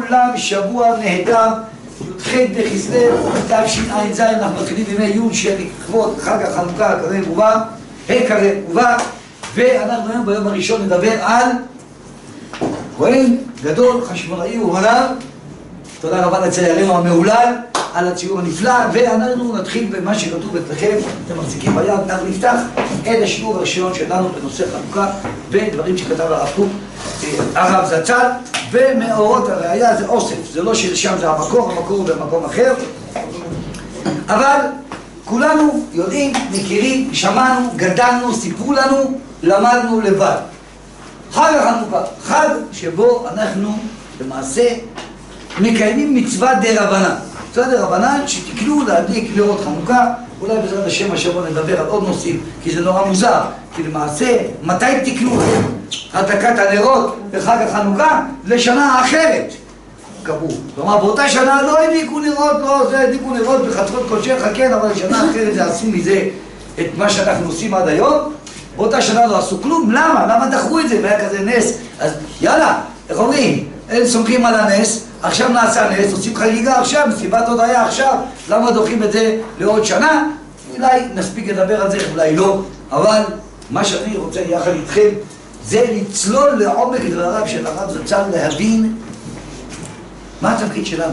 לכולם שבוע נהדר, י"ח בכסלו תשע"ז. אנחנו מתחילים בימי י' שלכבוד חג החנוכה הקרב ובא, הקרב ובא, ואנחנו היום ביום הראשון נדבר על כהן גדול חשמונאי ומלאך. תודה רבה לציירנו המהולל על הציור הנפלא, ואנחנו נתחיל במה שכתוב אצלכם. אתם מחזיקים ביד, אנחנו נפתח את השיעור הראשון שלנו בנושא חנוכה ודברים שכתב הרב קוק, הרב זצ"ל, ומאורות הראייה זה אוסף, זה לא ששם זה המקור, המקור הוא במקום אחר, אבל כולנו יודעים, מכירים, שמענו, גדלנו, סיפרו לנו, למדנו לבד. חג החנוכה, חג שבו אנחנו למעשה מקיימים מצווה דרבנן. מצווה דרבנן שתקנו להדליק נרות חנוכה. אולי בעזרת השם השבוע נדבר על עוד נושאים, כי זה נורא מוזר, כי למעשה מתי תקנו הדלקת הנרות בחג החנוכה? לשנה אחרת קבעו. כלומר באותה שנה לא הדליקו נרות, לא זה הדליקו נרות בחצרות קודשך, כן, אבל לשנה אחרת זה עשו מזה את מה שאנחנו עושים עד היום. באותה שנה לא עשו כלום. למה? למה דחו את זה? והיה כזה נס. אז יאללה, איך אומרים? הם סומכים על הנס, עכשיו נעשה נס, עושים חגיגה עכשיו, מסיבת הודיה עכשיו, למה דוחים את זה לעוד שנה? אולי נספיק לדבר על זה, אולי לא, אבל מה שאני רוצה יחד איתכם זה לצלול לעומק דבריו של הרב זצ"ל, להבין מה התפקיד שלנו.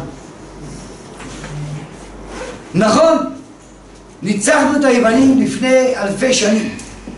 נכון, ניצחנו את היוונים לפני אלפי שנים,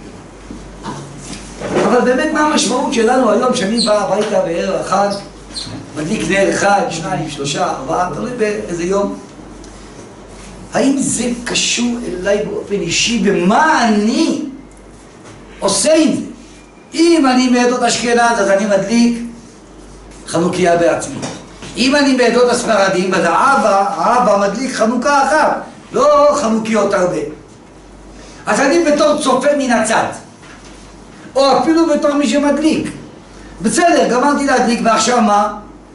אבל באמת מה המשמעות שלנו היום שאני בא הביתה בערב אחד, מדליק נר אחד, שניים, שלושה, ארבעה, תלוי באיזה יום. האם זה קשור אליי באופן אישי, במה אני עושה עם זה? אם אני מעדות אשכנז אז אני מדליק חנוכיה בעצמי. אם אני מעדות הספרדים אז האבא מדליק חנוכה אחת, לא חנוכיות הרבה. אז אני בתור צופה מן הצד, או אפילו בתור מי שמדליק. בסדר, גמרתי להדליק, ועכשיו מה?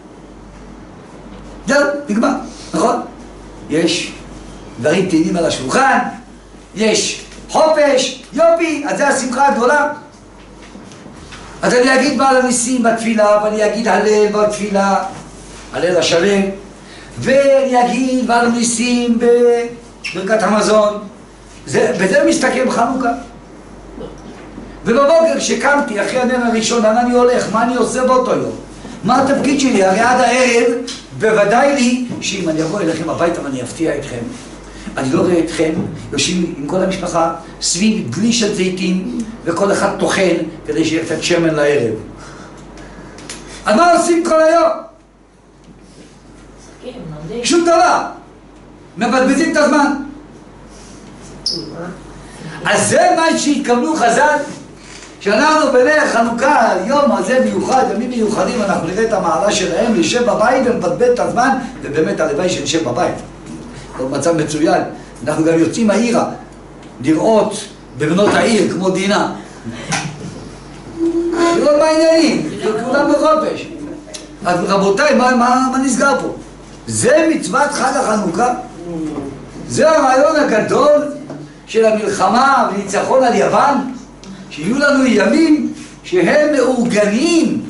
זהו, נגמר, נכון? יש דברים טעינים על השולחן, יש חופש, יופי, אז זה השמחה הגדולה. אז אני אגיד בעל הניסים בתפילה, ואני אגיד הלל בתפילה, הלל השלם, ואני אגיד בעל הניסים בברכת המזון. בזה מסתכם חנוכה. ובבוקר שקמתי אחרי הנר הראשון, לאן אני הולך? מה אני עושה באותו יום? מה התפקיד שלי? הרי עד הערב בוודאי לי שאם אני אבוא אליכם הביתה ואני אפתיע אתכם, אני לא רואה אתכם יושבים עם כל המשפחה סביב דלי של זיתים וכל אחד טוחן כדי שיהיה קצת שמן לערב. אז מה עושים כל היום? שום דבר. מבזבזים את הזמן. אז זה מה שהתכוונו חז"ל, שאנחנו בנר חנוכה, היום הזה מיוחד, ימים מיוחדים, אנחנו נראה את המעלה שלהם, נשב בבית ונבזבז את הזמן, ובאמת הלוואי שנשב בבית. זה מצב מצוין. אנחנו גם יוצאים העירה, לראות בבנות העיר כמו דינה. לראות מה העניינים, כולם בחופש. אז רבותיי, מה נסגר פה? זה מצוות חג החנוכה? זה הרעיון הגדול של המלחמה וניצחון על יוון, שיהיו לנו ימים שהם מאורגנים,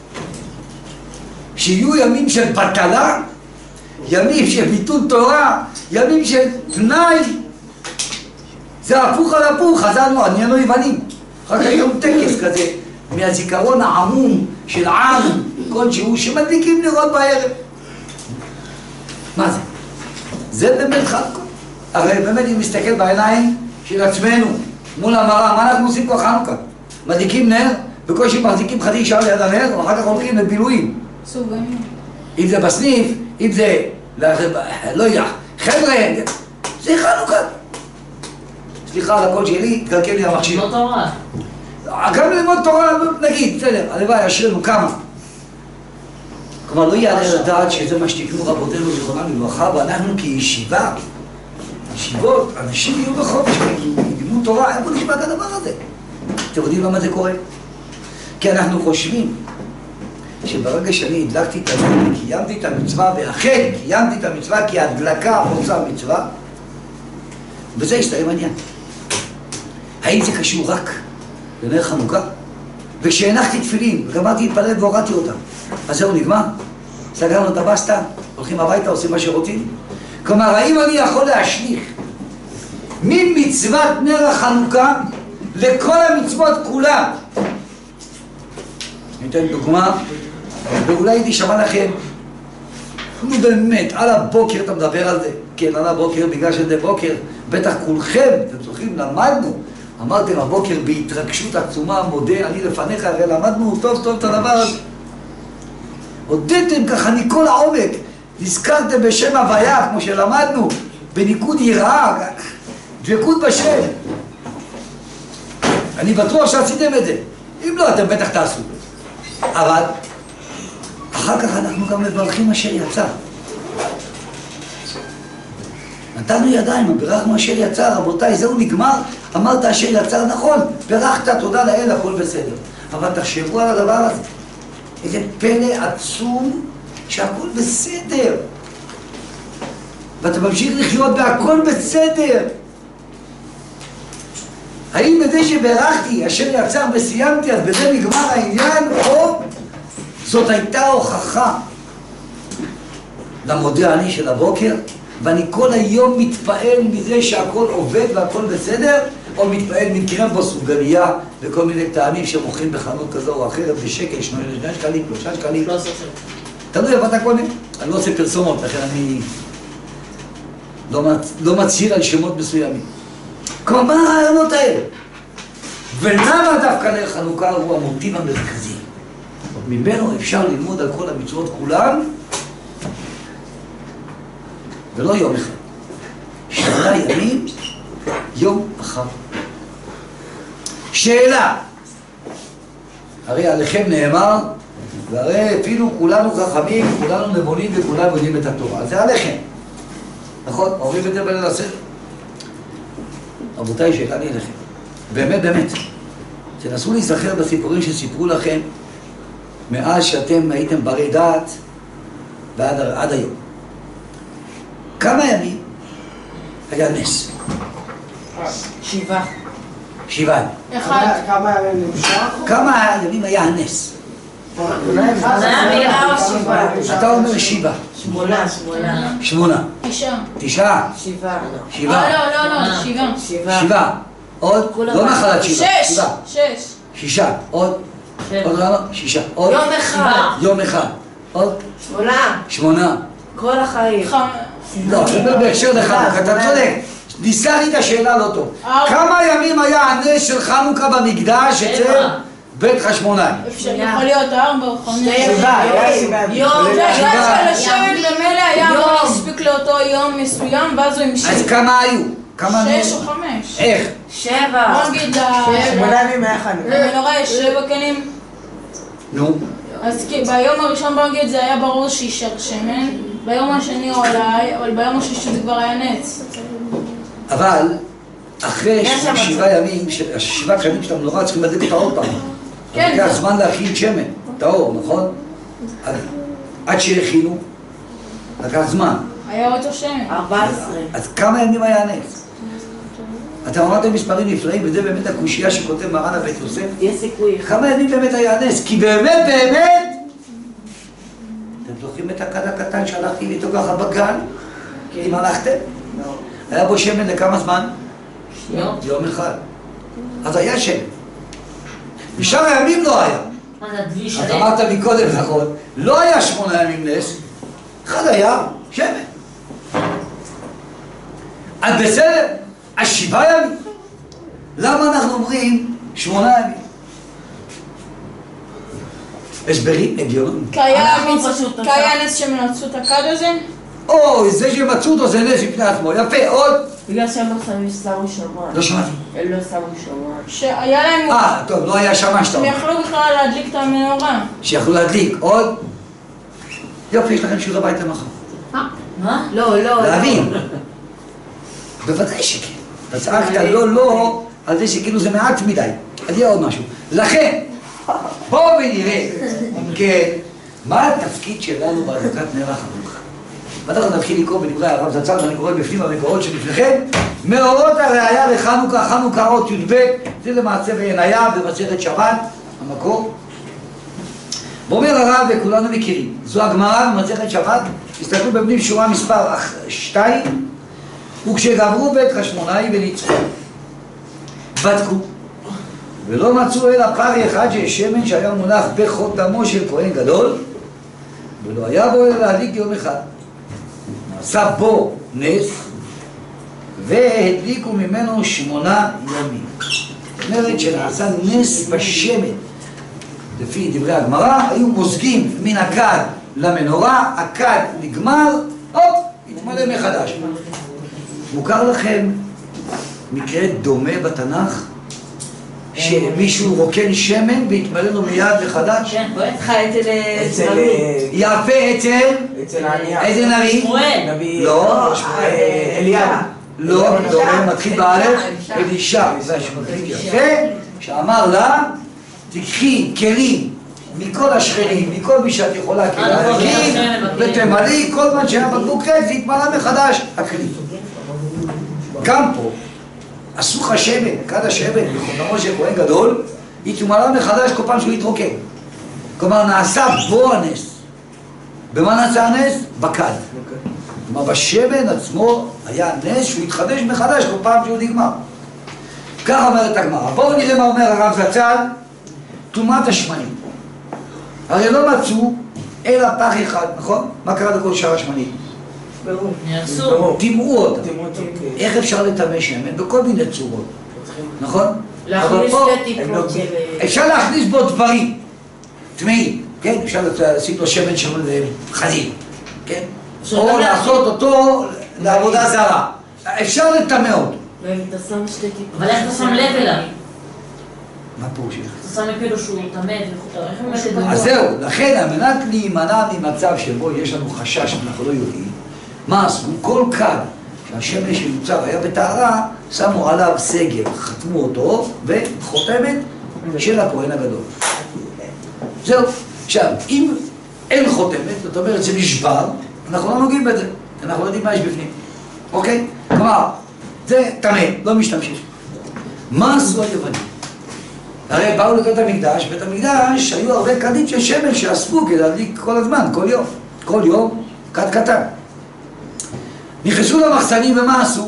שיהיו ימים של בטלה, ימים של ביטול תורה, ימים של תנאי. זה הפוך על הפוך. חזרנו, עניינו יוונים. אחר כך היום טקס כזה מהזיכרון העמום של עם כלשהו שמדליקים נרות בערב. מה זה? זה באמת חנוכה. הרי באמת אם נסתכל בעיניים של עצמנו מול המראה, מה אנחנו עושים כל חנוכה? מדליקים נר, בקושי מחזיקים חצי שעה ליד הנר, ואחר כך הולכים לבילויים. אם זה בסניף, אם זה, לא יודע, חבר'ה, זה חנוכה. סליחה על הקול שלי, תקלקל לי המכשיר. לא תורה. גם ללמוד תורה, נגיד, בסדר, הלוואי, אשרינו כמה. כלומר, לא יעלה לדעת שזה מה שתקנו רבותינו זיכרונם לברכה, ואנחנו כישיבה, ישיבות, אנשים יהיו בחופש, ילמדו תורה, איפה נשמע את הדבר הזה? אתם יודעים למה זה קורה? כי אנחנו חושבים שברגע שאני הדלקתי את המצווה, קיימתי את המצווה, ואכן קיימתי את המצווה כי ההדלקה עושה מצווה, וזה הסתיים העניין. האם זה קשור רק לנר חנוכה? וכשהנחתי תפילין, גמרתי להתפלל והורדתי אותם, אז זהו נגמר? סגרנו את הבסטה, הולכים הביתה, עושים מה שרוצים. כלומר, האם אני יכול להשליך ממצוות נר החנוכה לכל המצוות כולם? אני אתן דוגמה, ואולי הייתי שמע לכם, נו באמת, על הבוקר אתה מדבר על זה. כן, על הבוקר, בגלל שזה בוקר, בטח כולכם, אתם זוכרים, למדנו. אמרתם הבוקר בהתרגשות עצומה, מודה, אני לפניך, הרי למדנו טוב טוב את הדבר הזה. הודיתם ככה מכל העומק, נזכרתם בשם הוויה, כמו שלמדנו, בניקוד יראה, דבקות בשם. אני בטוח שעשיתם את זה. אם לא, אתם בטח תעשו. אבל אחר כך אנחנו גם מברכים אשר יצא. נתנו ידיים, ברכנו אשר יצא, רבותיי, זהו נגמר, אמרת אשר יצא, נכון, ברכת, תודה לאל, הכל בסדר. אבל תחשבו על הדבר הזה. איזה פלא עצום שהכל בסדר. ואתה ממשיך לחיות והכל בסדר. האם בזה שברכתי אשר יצא וסיימתי, אז בזה נגמר העניין, או זאת הייתה הוכחה למודה אני של הבוקר, ואני כל היום מתפעל מזה שהכל עובד והכל בסדר, או מתפעל מקרמבו סופגניה וכל מיני טעמים שמוכרים בחנות כזו או אחרת בשקל, 2 שקלים, 3 שקלים. לא עושה שם. תלוי איפה אתה קונה. אני לא עושה פרסומות, לכן אני לא מצהיר על שמות מסוימים. כלומר, מה הרעיונות האלה? ולמה דווקא נר חנוכה הוא המוטיב המרכזי? ממנו אפשר ללמוד על כל המצוות כולם, ולא יום אחד. 8 ימים, יום אחד. שאלה. הרי עליכם נאמר, והרי אפילו כולנו חכמים, כולנו נבונים וכולנו יודעים את התורה. זה עליכם. נכון? אומרים את זה בליל הסדר. רבותיי, שאלה לי אליכם. באמת, באמת. תנסו להיזכר בסיפורים שסיפרו לכם מאז שאתם הייתם ברי דעת ועד היום. כמה ימים היה נס? 7. 7. כמה ימים נמשך? כמה ימים היה הנס? אתה אומר 7. 8. 9. 7. 7. לא, 7. עוד? לא נחלת 7. 6. 6. עוד? עוד רעיון? 6. עוד? יום אחד. יום אחד. עוד? 8. כל החיים. לא, זה בהקשר לחנוכה, אתה צודק. ניסה לי את השאלה לא טוב. כמה ימים היה הנס של חנוכה במקדש אצל בית חשמונאי? יכול להיות 4 או 5. 7. יום. בגלל שלשם במילא היה אמור להספיק לאותו יום מסוים, ואז הוא המשיך. אז כמה היו? 6 או 5. איך? 7. בוא נגיד, 8 ימים היה חנוכה. למנורה יש 7 כלים. נו. אז ביום הראשון בוא נגיד זה היה ברור שישר שמן, ביום השני עולה, אבל ביום השישי זה כבר היה נץ. אבל אחרי 7 ימים, 7 קנים של המנורה צריכים לדליק אותה עוד פעם. כן. לקח זמן להכין שמן, טהור, נכון? עד שהכינו, לקח זמן. היה אותו שמן. 14. אז כמה ימים היה הנס? אתם אמרתם מספרים נפלאים, וזה באמת הקושייה שכותב מרן הבית יוסף. יש סיכוי. כמה ימים באמת היה הנס? כי באמת, באמת, אתם זוכרים את הכד הקטן שהלכתי איתו ככה בגן? אם הלכתם? היה בו שמן לכמה זמן? יום אחד. אז היה שמן. בשאר הימים לא היה. אז אמרת מקודם, נכון, לא היה 8 ימים נס, אחד היה שמן. אז בסדר, אז 7 ימים. למה אנחנו אומרים 8 ימים? הסברים הגיוניים. כי היה נס שהם מצאו את הכד הזה? אוי, זה שמצאו אותו זה נס בפני עצמו. יפה, עוד? בגלל שהם לא שמו שמוע. לא שמעתי. הם לא שמו שמוע. שהיה להם... טוב, לא היה שמה שאתה הם אומר. יכלו בכלל להדליק את המנורה. שיכולו להדליק. עוד? יופי, יש לכם שיעור הביתה מחר. מה? לא. להבין. בוודאי שכן. אתה צעקת לא על זה שכאילו זה מעט מדי. אז יהיה עוד משהו. לכן, בואו ונראה, כן, מה התפקיד שלנו בהדלקת נר החנוכה? ואנחנו נתחיל לקרוא בדברי הרב זצ"ל, ואני קורא בפנים במקורות שלפניכם. מאורות הראיה לחנוכה, חנוכה אות י"ב, זה למעשה בעיניה במסכת שבת, המקור. ואומר הרב וכולנו מכירים, זו הגמרא במסכת שבת, תסתכלו בבנים שורה מספר 2, וכשגברו בית חשמונאי וניצחו, בדקו, ולא מצאו אלא פרי אחד של שמן שהיה מונח בחותמו של כהן גדול, ולא היה בו אלא להדליק יום אחד. נעשה בו נס, והדליקו ממנו 8 ימים. זאת אומרת שנעשה נס בשמן. לפי דברי הגמרא, היו מוזגים מן הכד למנורה, הכד נגמר, הופ, התמלא מחדש. מוכר לכם מקרה דומה בתנ"ך, שמישהו רוקן שמן והתמלא לו מיד מחדש? כן, בוא נתך אצל יפה אצל הענייה. איזה נביא? נביא... לא, אליהו. לא, מתחיל באלף, אלישע, זה שמתחיל יפה, שאמר לה, תקחי כלים מכל השכנים, מכל מי שאת יכולה כלים, ותמלאי כל מה שהיה בקבוק ריק, והתמלא מחדש הכלי. גם פה, עשו לך שמן, כד השמן, בחותמו של כהן גדול, התמלא מחדש כל פעם שהוא התרוקן. כלומר, נעשה בו הנס. במה נעשה הנס? בכד. כלומר, בשמן עצמו היה נס שהוא התחדש מחדש כל פעם שהוא נגמר. כך אומרת הגמרא. בואו נראה מה אומר הרב זצ"ל, טומאת השמנים. הרי לא מצאו אלא פח אחד, נכון? מה קרה לכל שאר השמנים? נעשו. טימאו אותם. איך אפשר לטמא שמן? בכל מיני צורות, נכון? להכניס פה שתי טיפות של... אפשר להכניס בו דברים טמאים, כן? אפשר לשים לו שמן של חזיר, כן? או לעשות אותו לעבודה זרה. אפשר לטמא אותו. ואתה שם שתי טיפות. אבל איך אתה שם לב אליו? מה פירוש? אתה שם כאילו שהוא טמא וחוטא, אז זהו, לכן על מנת להימנע ממצב שבו יש לנו חשש שאנחנו לא יודעים, מה עשו? כל כד שהשמן שיוצר היה בטהרה, שמו עליו סגר, חתמו אותו וחותמת של הכהן הגדול. זהו. עכשיו, אם אין חותמת, זאת אומרת זה נשבר, אנחנו לא נוגעים בזה, אנחנו לא יודעים מה יש בפנים, אוקיי? כלומר, זה טמא, לא משתמשים. מה עשו היוונים? הרי באו לבית המקדש, בית המקדש היו הרבה כדים של שמן שאספו כדי להדליק כל הזמן, כל יום, כד קטן. נכנסו למחסנים ומה עשו?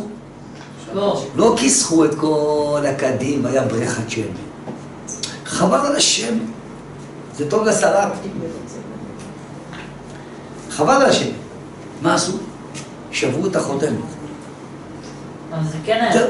לא כיסחו את כל הכדים, היה בריכת שמן. חבל על השמן, זה טוב לסלט. חבל על השמן. מה עשו? שברו את החותמת. אז זה כן היה.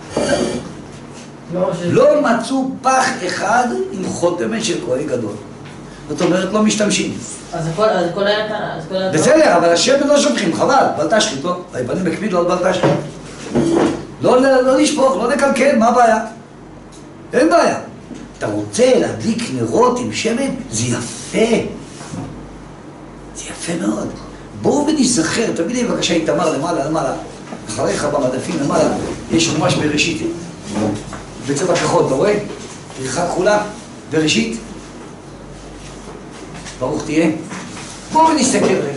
לא מצאו פח אחד עם חותמת של כהן גדול. זאת אומרת, לא משתמשים. אז הכל היה כאן. בסדר, אבל השמן לא שופכים, חבל, בל תשחית, לא? היוונים הקפידו על בל תשחית. לא לשפוך, לא לקלקל, מה הבעיה? אין בעיה. אתה רוצה להדליק נרות עם שמן? זה יפה. זה יפה מאוד. בואו ונזכר, תמיד לי בבקשה איתמר למעלה, אחריך במדפים למעלה, יש ממש בראשית. בצבע כחול, אתה רואה? פריחה כחולה, בראשית. ברוך תהיה. בואו ונסתכל רגע.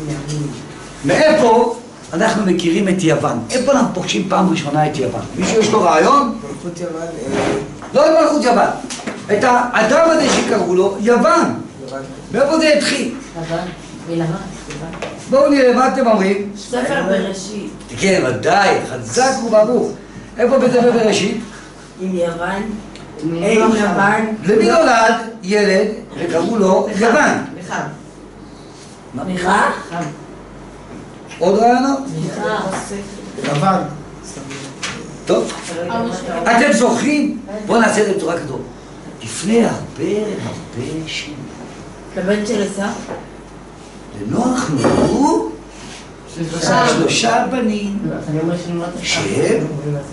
מאיפה אנחנו מכירים את יוון? איפה אנחנו פוגשים פעם ראשונה את יוון? מישהו יש לו רעיון? מלכות יוון. לא את מלכות יוון. את האדם הזה שקראו לו יוון. מאיפה זה התחיל? יוון. מלמה. בואו נראה מה אתם אומרים. ספר בראשית. כן, ודאי, חזק וברוך. איפה בספר בראשית? עם יוון. אין יוון. למי נולד ילד וקראו לו יוון? מיכל. מיכה? עוד רעיונות? יוון. טוב. אתם זוכרים? בואו נעשה את זה בצורה כזאת. לפני הרבה שנים. לבן של עשיו? לנוח נולדו 3 בנים שהם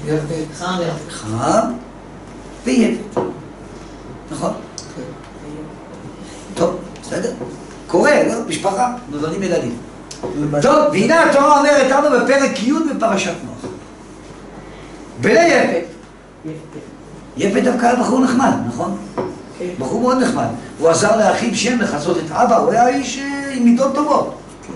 חם ויפת. נכון? טוב, בסדר? קורה, לא? משפחה, נולדים ילדים. טוב, והנה התורה אומרת לנו בפרק י' בפרשת נוח. וליפת. יפת דווקא היה בחור נחמד, נכון? בחור מאוד נחמד. הוא עזר לאחיו שם לחסות את אבא, הוא היה איש עם מידות טובות.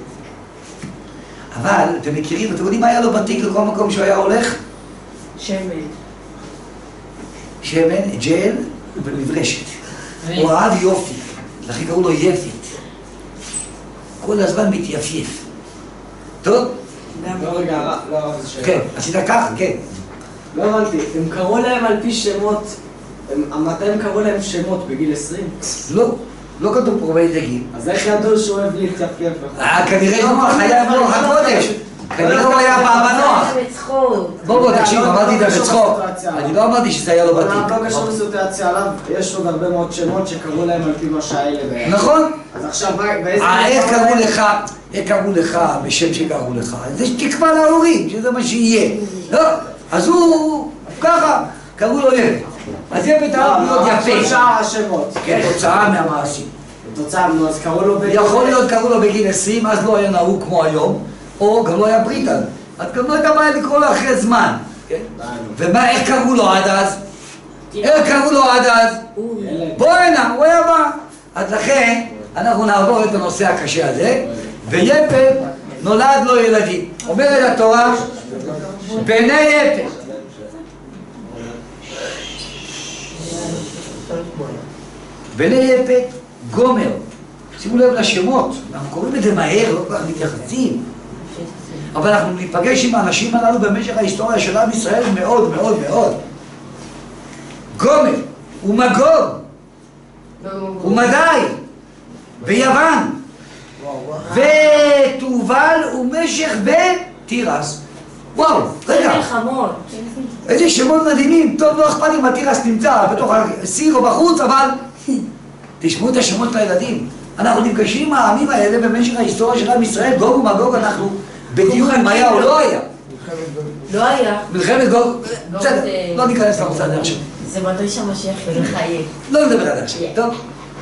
אבל, אתם מכירים, אתם יודעים מה היה לו בתיק לכל מקום שהוא היה הולך? שמן. שמן, ג'ל ומברשת. הוא אהב יופי. לכן קראו לו יפת. כל הזמן מתייפייף. טוב? לא, רגע, לא, זה שאלה. כן, עשית ככה, כן. לא הבנתי, הם קראו להם על פי שמות, מתי הם קראו להם שמות? בגיל 20? לא, לא כתוב פה באיזה גיל. אז איך ידעו שהוא אוהב להתייפייף? כנראה נוח היה מלוך הקודש. כנראה הוא היה באבא נוח. בוא תקשיב, אמרתי את זה בצחוק. אני לא אמרתי שזה היה לו בתיק. לא קשור לסיטואציה עליו, יש עוד הרבה מאוד שמות שקראו להם על פי מה שהאלה בעיה. נכון? אז עכשיו, באיזה... איך קראו לך בשם שקראו לך? זה תקווה להורים, שזה מה שיהיה. לא, אז הוא ככה, קראו לו יפת. אז יפת הרב מאוד יפה. כל שאר השמות. כתוצאה מהמעשים. תוצאה, נו, אז קראו לו בגיל... יכול להיות קראו לו בגיל 20, אז לא היה נהוג כמו היום, או גם לא היה בריטל. אז גם לא הייתה בעיה לקרוא לו אחרי זמן. ומה, איך קראו לו עד אז? איך קראו לו עד אז? בוא הנה, הוא היה בא. אז לכן, אנחנו נעבור את הנושא הקשה הזה, ויפת נולד לו ילדים. אומרת התורה, בני יפת. בני יפת, גומר. שימו לב לשמות, אנחנו קוראים את זה מהר, לא כל כך מתייחסים. אבל אנחנו ניפגש עם האנשים הללו במשך ההיסטוריה של עם ישראל מאוד מאוד מאוד. גומר, ומגור, ומדי, ויוון, ותובל ומשך ותירס. וואו, רגע. איזה שמות מדהימים. טוב, לא אכפת אם התירס נמצא בתוך הסיר או בחוץ, אבל תשמעו את השמות לילדים. אנחנו נפגשים עם העמים האלה במשך ההיסטוריה של עם ישראל. גוג ומגוג, אנחנו בדיון אם היה או לא היה. לא היה. מלחמת גוג, בסדר, לא ניכנס לנושא הזה עכשיו. זה מתי שהמשיח יחיה. לא נדבר על זה עכשיו, טוב?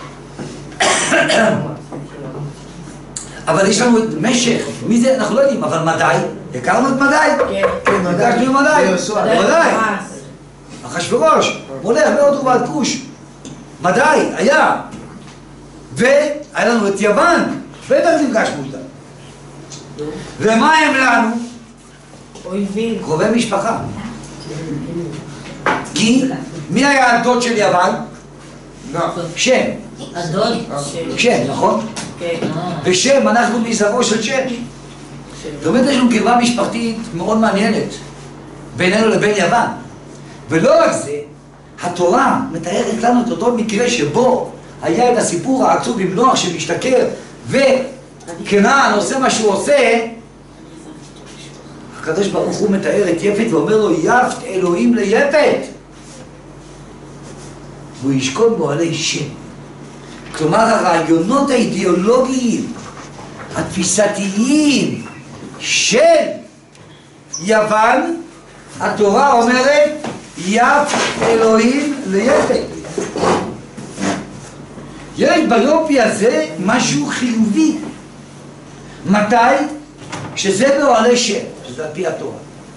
אבל יש לנו את משך, מי זה? אנחנו לא יודעים, אבל מדי, הכרנו את מדי? כן, נפגשנו עם מדי, מדי, אחשוורוש, מולך בהודו ועד כוש, מדי, היה, והיה לנו את יוון, בטח נפגשנו איתם. ומה הם לנו? אויבים. קרובי משפחה. כי מי היה הדוד של יוון? שם. הדוד? שם, נכון? כן. ושם, אנחנו מזרעו של שם. זאת אומרת, יש לנו קרבה משפחתית מאוד מעניינת בינינו לבין יוון. ולא רק זה, התורה מתארת לנו את אותו מקרה שבו היה את הסיפור העצוב עם נוח שמשתכר וכנען עושה מה שהוא עושה. הקדוש ברוך הוא מתאר את יפת ואומר לו, יפת אלוהים ליפת, והוא ישכון בו עלי שם. כלומר, הרעיונות האידיאולוגיים, התפיסתיים של יוון, התורה אומרת, יפת אלוהים ליפת. יש ביופי הזה משהו חיובי. מתי? שזה באוהלי שם, שזה על פי התורה.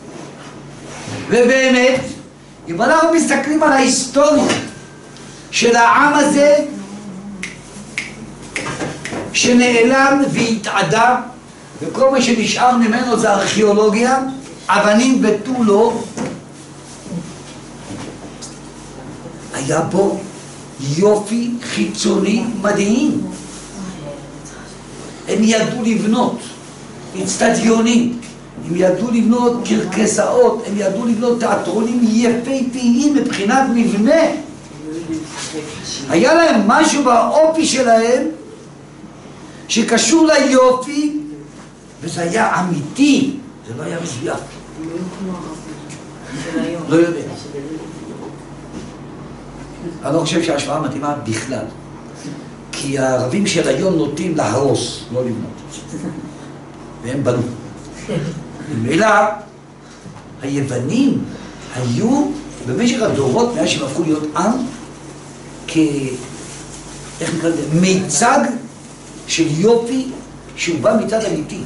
ובאמת, אם אנחנו מסתכלים על ההיסטוריה של העם הזה, שנעלם והתעדה, וכל מה שנשאר ממנו זה ארכיאולוגיה, אבנים ותו לא, היה בו יופי חיצוני מדהים. הם ידעו לבנות אצטדיונים, הם ידעו לבנות קרקסאות, הם ידעו לבנות תיאטרונים יפהפיים מבחינת מבנה. היה להם משהו באופי שלהם שקשור ליופי, וזה היה אמיתי, זה לא היה מזויף. לא יודע. אני לא חושב שההשוואה מתאימה בכלל, כי הערבים של היום נוטים להרוס, לא לבנות, והם בנו. ממילא היוונים היו במשך הדורות, מאז שהם הפכו להיות עם, איך נקרא לזה? מיצג של יופי שהוא בא מצד אמיתי.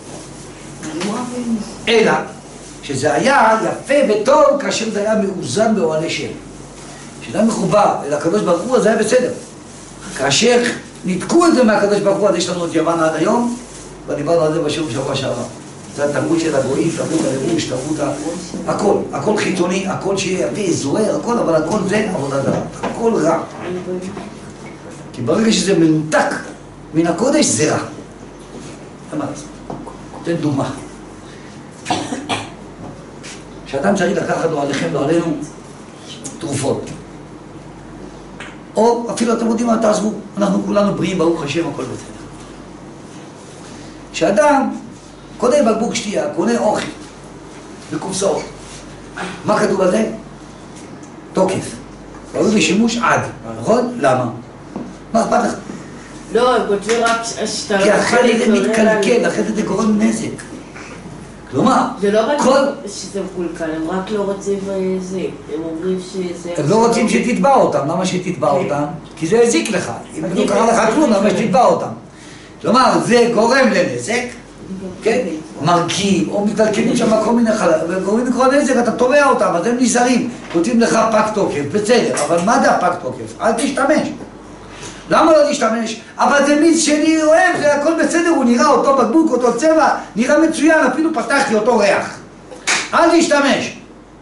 אלא שזה היה יפה וטוב כאשר זה היה מאוזן באוהלי שם. כשזה היה מחובר אל הקדוש ברוך הוא, אז זה היה בסדר. כאשר ניתקו את זה מהקדוש ברוך הוא, אז יש לנו את יוון עד היום, ודיברנו על זה בשיעור שבוע שעבר. זה התרבות של הגויים, תרבות הלבוש, תרבות הכל, הכל חיצוני, הכל שיהיה יפה, זוהר, הכל, אבל הכל זה עבודה זרה, הכל רע. כי ברגע שזה מנותק מן הקודש זה רע. מה לעשות? תן דוגמה. שאדם צריך לקחת לו עליכם ועלינו תרופות. או אפילו אתם יודעים מה, תעזבו, אנחנו כולנו בריאים, ברוך השם, הכל בסדר. שאדם קונה בקבוק שתייה, קונה אוכל בקופסאות. מה כתוב על זה? תוקף. ראוי לשימוש עד, נכון? למה? מה אכפת לך? לא, הם כותבים רק שאתה... כי אחרת זה מתקלקל, אחרת זה גורם נזק. כלומר, זה לא רק כל... שזה מקולקל, הם רק לא רוצים זה. הם אומרים שזה... הם לא רוצים שתתבע אותם, למה שתתבע אותם? כי זה הזיק לך. אם לא קרה לך כלום, למה שתתבע אותם? כלומר, זה גורם לנזק, כן? מרכיב, או מתקלקלים שם כל מיני חלק, וגורמים לקרוא נזק, אתה תובע אותם, אז הם נזהרים. כותבים לך פג תוקף, בסדר, אבל מה זה הפג תוקף? אל תשתמש. למה לא תשתמש? אבל זה מיץ שלי אוהב, זה הכל בסדר, הוא נראה אותו בקבוק, אותו צבע, נראה מצוין, אפילו פתחתי אותו ריח. אל תשתמש.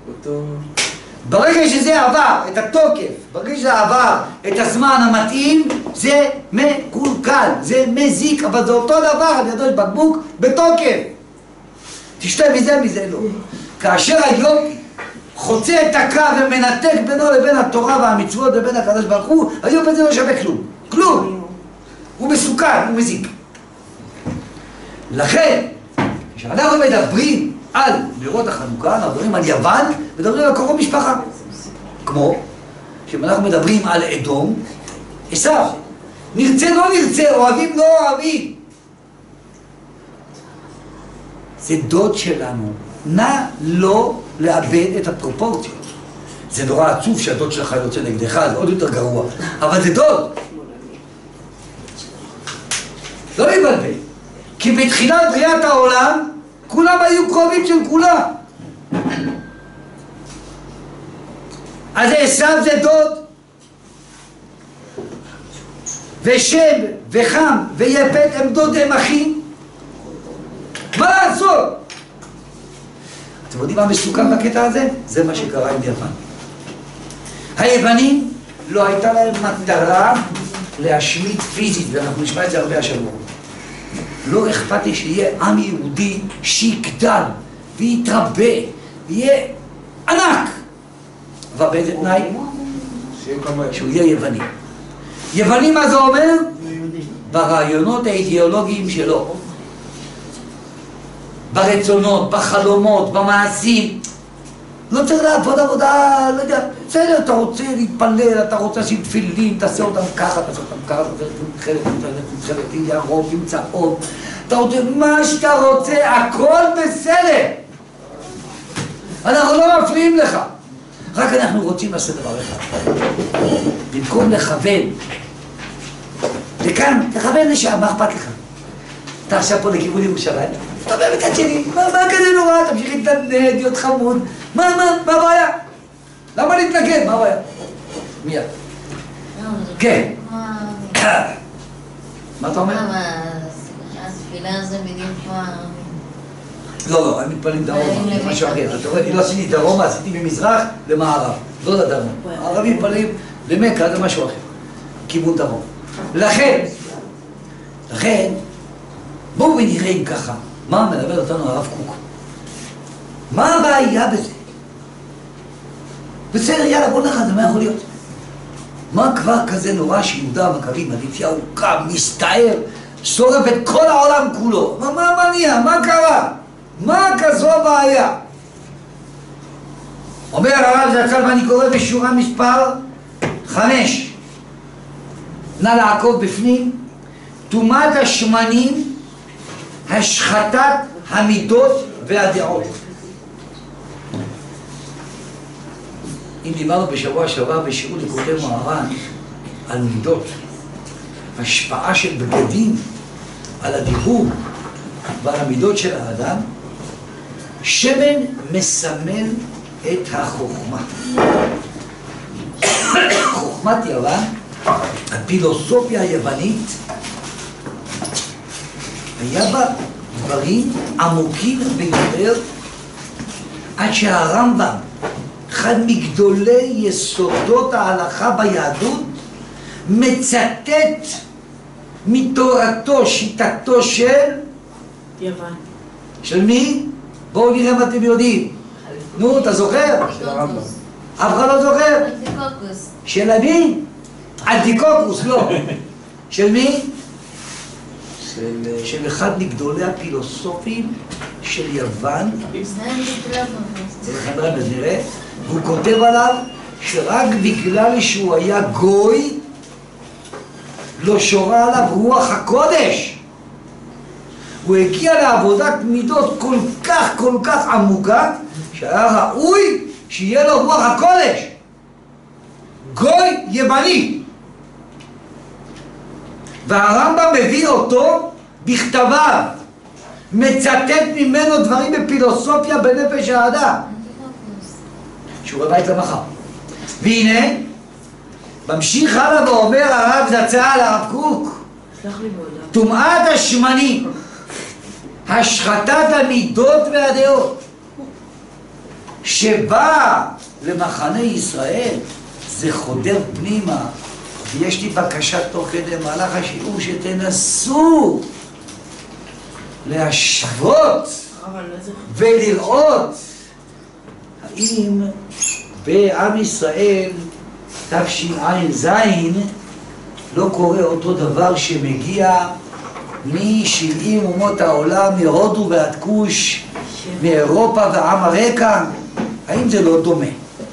ברגע שזה עבר את התוקף, ברגע שזה עבר את הזמן המתאים, זה מקולקל, זה מזיק, אבל זה אותו דבר, על ידו יש בקבוק בתוקף. תשתה מזה לא. כאשר היום חוצה את הקו ומנתק בינו לבין התורה והמצוות ובין הקדוש ברוך הוא, היום בזה לא שווה כלום. כלום. הוא מסוכן, הוא מזיק. לכן, כשאנחנו מדברים על נרות החנוכה, אנחנו מדברים על יוון, מדברים על קרוב משפחה. כמו שאנחנו מדברים על אדום, עשיו. נרצה לא נרצה, אוהבים לא אוהבים. זה דוד שלנו. נא לא לאבד את הפרופורציות. זה נורא עצוב שהדוד שלך יוצא נגדך, זה עוד יותר גרוע. אבל זה דוד. לא להתבלבל. כי בתחילת בריאת העולם, כולם היו קרובים של כולם. אז עשיו זה דוד. ושם וחם ויפת הם דוד, הם אחים. מה לעשות? אתם יודעים מה מסוכן בקטע הזה? זה מה שקרה עם יוון. היוונים לא הייתה להם מטרה להשמיד פיזית, ואנחנו נשמע את זה הרבה השבוע. לא אכפת לי שיהיה עם יהודי שיגדל ויתרבה ויהיה ענק. אבל באיזה תנאי? שהוא יהיה יווני. יווני מה זה אומר? ברעיונות האידיאולוגיים שלו. ברצונות, בחלומות, במעשים. לא צריך לעבוד עבודה, לא יודע, בסדר, אתה רוצה להתפלל, אתה רוצה לשים תפילין, תעשה אותם ככה, תעשה אותם ככה, תחלק עם ירוק, עם צהוב, אתה רוצה מה שאתה רוצה, הכל בסדר. אנחנו לא מפריעים לך, רק אנחנו רוצים לעשות דבר אחד. במקום לכוון לכאן, תכוון לשם, מה אכפת לך? אתה עכשיו פה לכיוון ירושלים, אתה אומר בצד שני, מה כזה נורא, תמשיך להתנדנד, להיות חמוד, מה הבעיה? למה להתנגד? מה הבעיה? מיד. כן. מה אתה אומר? התפילה זה בדיוק מה... לא, הם מתפללים דרומה, זה משהו אחר. אתה רואה, לא עשיתי דרומה, עשיתי ממזרח למערב, לא לדרום. הערבים מתפללים למכה, זה משהו אחר. כיוון דרום. לכן, בואו ונראה אם ככה, מה מדבר אותנו הרב קוק? מה הבעיה בזה? בסדר, יאללה, בוא נחד, זה מה יכול להיות? מה כבר כזה נורא שיהודה המכבי, מתתיהו קם, מסתער, שורף את כל העולם כולו? מה נהיה? מה קרה? מה כזו בעיה? אומר הרב זצ"ל, ואני קורא בשורה מספר 5. נא לעקוב בפנים. טומאת השמנים, השחתת המידות והדעות. אם דיברנו בשבוע שעבר בשיעור לקודם מוהר"ן על מידות, השפעה של בגדים על הדיבור ועל המידות של האדם, שמן מסמל את החוכמה. חוכמת יוון, הפילוסופיה היוונית, היה בה דברים עמוקים ביותר, עד שהרמב"ם, אחד מגדולי יסודות ההלכה ביהדות, מצטט מתורתו, שיטתו של... יוון. של מי? בואו נראה מה אתם יודעים. נו, אתה זוכר? של הרמב"ם. אף אחד לא זוכר? אנטיקוקוס. של מי? אנטיקוקוס, לא. של מי? של אחד מגדולי הפילוסופים של יוון. נראה. והוא כותב עליו שרק בגלל שהוא היה גוי לא שורה עליו רוח הקודש. הוא הגיע לעבודת מידות כל כך עמוקה שהיה ראוי שיהיה לו רוח הקודש. גוי יווני. והרמב"ם מביא אותו בכתביו, מצטט ממנו דברים בפילוסופיה בנפש האדם. שיעורי בית למחר. והנה, ממשיך הלאה ואומר הרב זצ"ל, הרב קוק, טומאת השמנים, השחתת המידות והדעות, שבא למחנה ישראל, זה חודר פנימה. ויש לי בקשה תוך כדי מהלך השיעור שתנסו להשוות ולראות האם בעם ישראל תשע"ז לא קורה אותו דבר שמגיע מ-70 אומות העולם, מהודו ועד כוש, מאירופה ואמריקה. האם זה לא דומה?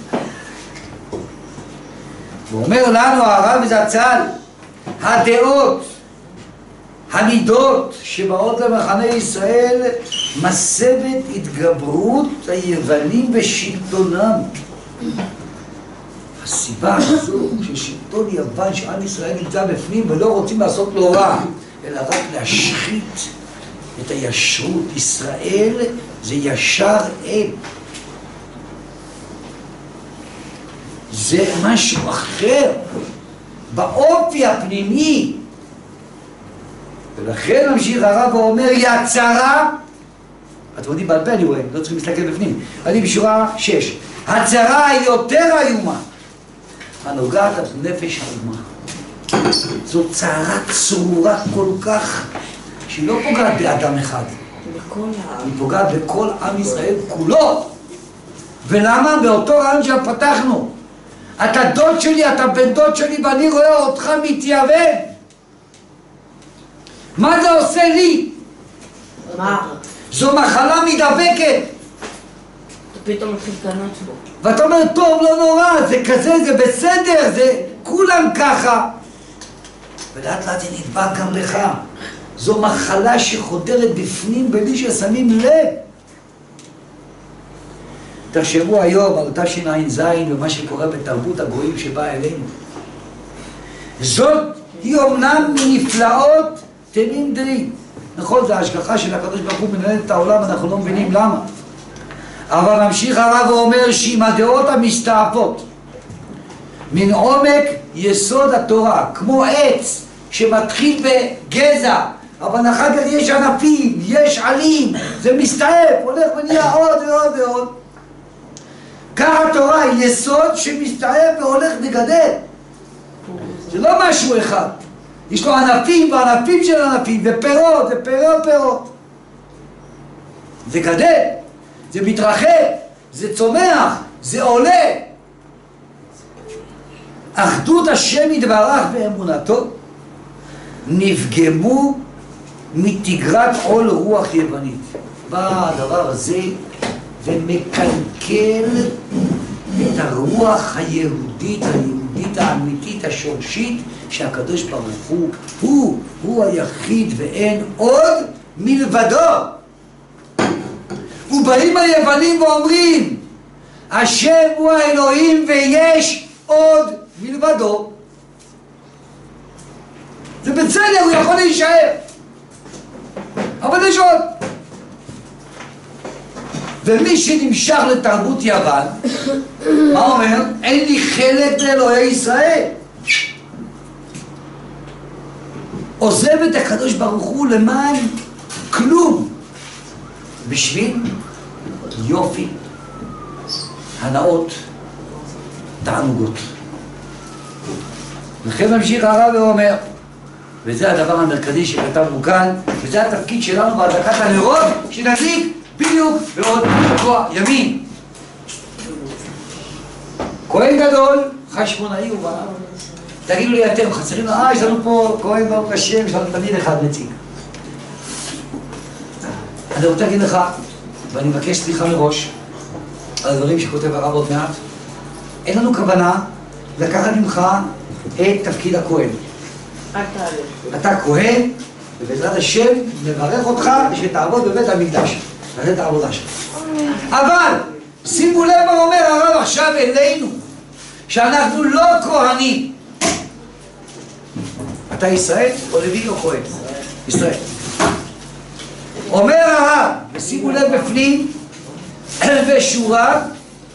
הוא אומר לנו הרב זצ"ל, הדעות, המידות שבאות למחנה ישראל מסבת התגברות היוונים ושלטונם. הסיבה הזו ששלטון יוון שעם ישראל נמצא בפנים ולא רוצים לעשות לו רע אלא רק להשחית את הישרות. ישראל זה ישר אל, זה משהו אחר באופי הפנימי. ולכן ממשיך הרב ואומר יצרה, אתם יודעים בעל פה אני רואה, לא צריכים להסתכל בפנים, אני בשורה 6, הצרה היותר איומה הנוגעת לנפש האומה. זו צרה צרורה כל כך שהיא לא פוגעת באדם אחד, היא פוגעת בכל עם ישראל כולו. ולמה? באותו רעיון שפתחנו, אתה דוד שלי, אתה בן דוד שלי ואני רואה אותך מתייוון. מה זה עושה לי? מה? זו מחלה מדבקת. אתה פתאום מתחיל לקנות בו. ואתה אומר, טוב, לא נורא, זה כזה, זה בסדר, זה כולם ככה. ולאט לאט זה נדבק גם לך. זו מחלה שחודרת בפנים בלי ששמים לב. תחשבו היום על תשע"ז ומה שקורה בתרבות הגויים שבאה אלינו. זאת היא אומנם מנפלאות תמים דרי. נכון, זה ההשגחה של הקדוש ברוך הוא מנהל את העולם, אנחנו לא מבינים למה. אבל ממשיך הרב ואומר שעם הדעות המסתעפות מן עומק יסוד התורה, כמו עץ שמתחיל בגזע, אבל אחר כך יש ענפים, יש עלים, זה מסתעף, הולך ונהיה עוד ועוד ועוד. כך התורה היא יסוד שמסתעף והולך וגדל. זה לא משהו אחד. יש לו ענפים וענפים של ענפים, ופירות ופירות. זה גדל, זה מתרחב, זה צומח, זה עולה. אחדות השם יתברך באמונתו נפגמו מתגרת עול רוח יוונית. בא הדבר הזה ומקלקל את הרוח היהודית האמיתית השורשית שהקדוש ברוך הוא היחיד ואין עוד מלבדו. ובאים היוונים ואומרים השם הוא האלוהים ויש עוד מלבדו. זה בסדר, הוא יכול להישאר, אבל יש עוד. ומי שנמשך לתרבות יוון, מה אומר? אין לי חלק לאלוהי ישראל. עוזב את הקדוש ברוך הוא למען כלום, בשביל יופי, הנאות, תענוגות. לכן ממשיך הרב ואומר, וזה הדבר המרכזי שכתבנו כאן, וזה התפקיד שלנו בהדלקת הנרות, שנדליק בדיוק בעוד שבוע ימים. כהן גדול, חשמונאי ובא. תגידו לי אתם, חסרים לו, יש לנו פה כהן ברוך השם, יש לנו תמיד אחד נציג. אני רוצה להגיד לך, ואני מבקש סליחה מראש, על הדברים שכותב הרב עוד מעט, אין לנו כוונה לקחת ממך את תפקיד הכהן. אתה כהן, ובעזרת השם נברך אותך שתעבוד בבית המקדש. תעשה את העבודה שלך. אבל, שימו לב מה אומר הרב עכשיו אלינו, שאנחנו לא כהנים. אתה ישראל או לוי או כהן? ישראל. אומר הרב, ושימו לב בפנים, בשורה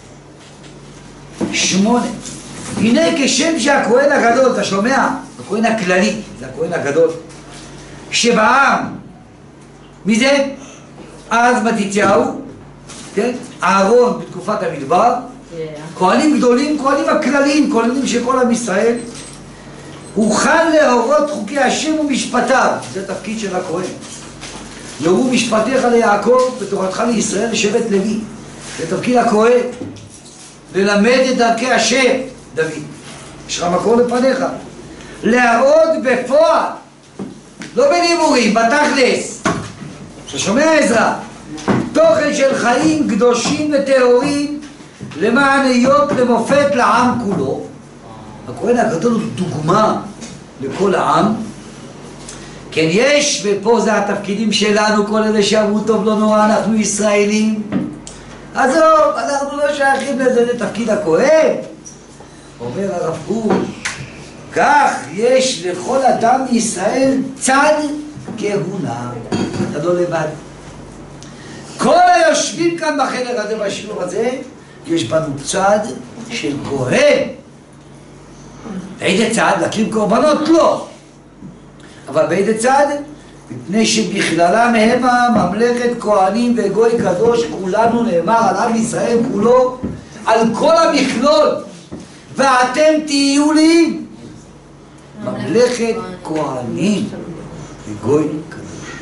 8. הנה כשם שהכהן הגדול, אתה שומע? הכהן הכללי, זה הכהן הגדול, שבעם, מי זה? אז מתתיהו, כן? אהרון בתקופת המדבר, כהנים גדולים, כהנים הכלליים, כהנים של כל עם ישראל, הוכן להורות חוקי השם ומשפטיו, זה תפקיד של הכהן. יאמרו משפטיך ליעקב ותורתך לישראל שבט לוי, זה תפקיד הכהן. ללמד את דרכי השם, דוד, יש לך מקום לפניך, להראות בפועל, לא בדיבורים, בתכלס, אתה שומע עזרא, תוכן של חיים קדושים וטהורים למען היות למופת לעם כולו. הכהן הגדול הוא דוגמה לכל העם. כן, יש, ופה זה התפקידים שלנו, כל אלה שאמרו טוב לא נורא, אנחנו ישראלים, עזוב, אנחנו לא שייכים לזה, זה תפקיד הכהן. אומר הרב גור, כך יש לכל אדם מישראל צד כהונה, אתה לא לבד. כל היושבים כאן בחדר הזה, בשיעור הזה, יש בנו צד של כהן. באיזה צד? להקריב קורבנות? לא. אבל באיזה צד? מפני שבכללם המה ממלכת כהנים וגוי קדוש, כולנו נאמר על עם ישראל כולו, על כל המכלול, ואתם תהיו לי ממלכת כהנים וגוי קדוש.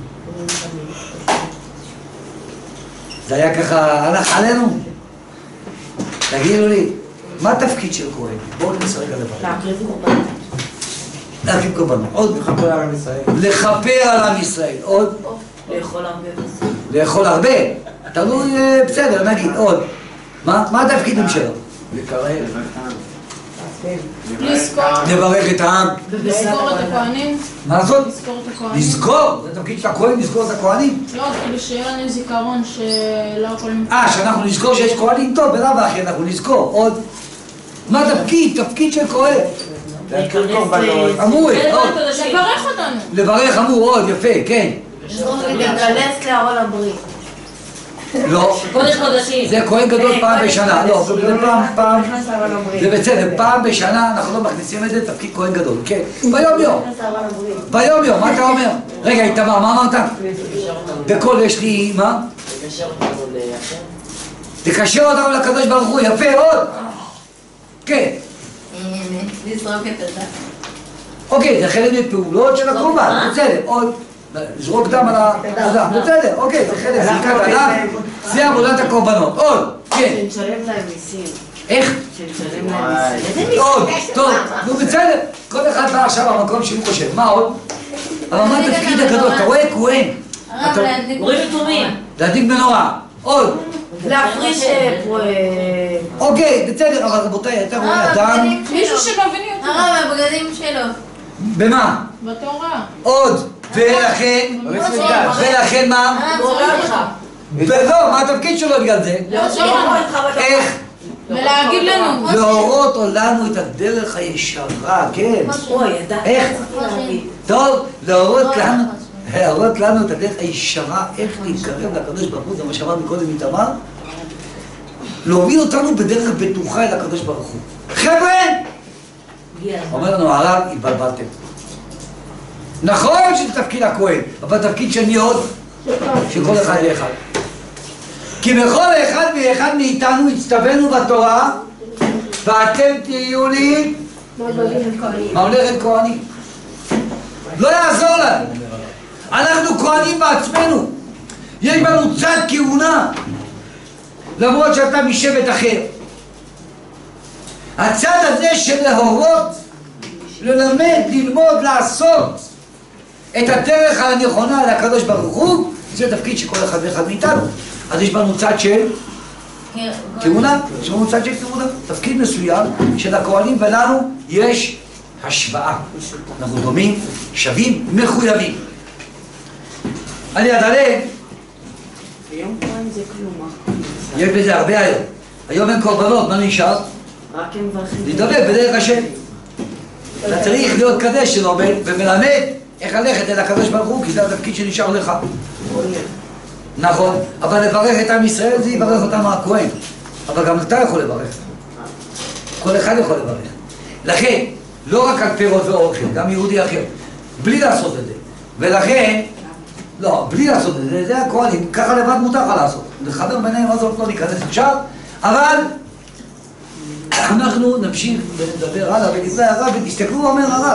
זה היה ככה, הלך עלינו. תגידו לי, מה התפקיד של כהן? בואו ננסה רגע לבד. להקריב קורבנות. להקריב קורבנות. עוד לכפר על עם ישראל. לכפר על עם ישראל. עוד לאכול הרבה בזה. לאכול הרבה. תלוי, בסדר, נגיד, עוד. מה התפקידים שלו? לקרב. לזכור. לברך את העם. לזכור את הכהנים. מה לעשות? לזכור את הכהנים. לזכור? זה תפקיד של הכהן, לזכור את הכהנים? לא, כאילו שיהיה לנו זיכרון שלא יכולים... שאנחנו נזכור שיש כהנים טוב, בלאו הכי אנחנו נזכור. עוד. מה התפקיד? תפקיד של כהן. להקריב קורבנות. אמרו, עוד. לברך אותנו. לברך אמרו, עוד, יפה, כן. להיכנס לארון הברית. לא. קודש קודשים. זה כהן גדול פעם בשנה. לא, זה פעם. נכנס לארון הברית. זה בסדר, פעם בשנה אנחנו לא מכניסים את זה, תפקיד כהן גדול, כן. ביום יום. נכנס לארון הברית. ביום יום, מה אתה אומר? רגע, איתמר, מה אמרת? בקול יש לי, מה? לקשר אותנו להשם. תקשר אותנו לקדוש ברוך הוא, יפה, עוד. כן. לזרוק את הדם. אוקיי, זה חלק מפעולות של הקורבן, בסדר, עוד. לזרוק דם על האדם, בסדר, אוקיי, זה חלק, זריקת הדם, זה עבודת הקורבנות, עוד, כן. שנשלם להם מיסים. איך? שנשלם להם מיסים. איזה עוד, מיסים? טוב, נו בסדר, כל אחד בא עכשיו במקום שהוא חושב, מה עוד? אבל מה התפקיד הגדול, אתה רואה כהן? אורים ותומים. להדליק מנורה, עוד. להפריש... אוקיי, בסדר, אבל רבותיי, אתה רואה אדם, מישהו שמבין יותר. הרב, הבגדים שלו. במה? בתורה. עוד, ולכן מה? ולא, מה התפקיד שלו בגלל זה? איך? ולהגיד לנו. להורות לנו את הדרך הישרה, כן. איך? טוב, להורות לנו את הדרך הישרה, איך להתקרב לקדוש ברוך הוא, זה מה שאמר מקודם איתמר, להוביל אותנו בדרך בטוחה אל הקדוש ברוך הוא. חבר'ה! אומר לנו הרב, התבלבלתם. נכון שזה תפקיד הכהן, אבל תפקיד של מי עוד? של כל אחד ואחד. כי בכל אחד ואחד מאיתנו הצטווינו בתורה, ואתם תהיו לי ממלכת כהנים. לא יעזור לנו. אנחנו כהנים בעצמנו. יש בנו צד כהונה, למרות שאתה משבט אחר. הצד הזה של להורות, ללמד, ללמוד, לעשות את הדרך הנכונה לקדוש ברוך הוא, זה תפקיד של כל אחד ואחד מאיתנו. אז יש בנו צד של כהונה, יש בנו צד של כהונה, תפקיד מסוים של הכהנים, ולנו יש השוואה. אנחנו דומים, שווים, מחויבים. אני אדלג. ביום כהן זה כלום. יש בזה הרבה היום. היום אין קורבנות, מה נשאר? רק הם מברכים. להתדבק בדרך השם. אתה צריך להיות קדש שלומד ומלמד איך ללכת אל הקדוש ברוך הוא, כי זה התפקיד שנשאר לך. נכון, אבל לברך את עם ישראל זה יברך אותנו הכהן. אבל גם אתה יכול לברך. כל אחד יכול לברך. לכן, לא רק על פירות ואוכל, גם יהודי אחר, בלי לעשות את זה. ולכן, לא, בלי לעשות את זה, זה הכהנים, ככה לבד מותר לך לעשות. לחבר ביניהם הזאת לא ניכנס עכשיו, אבל אנחנו נמשיך ונדבר הלאה בדברי הרב, ותסתכלו אומר הרב.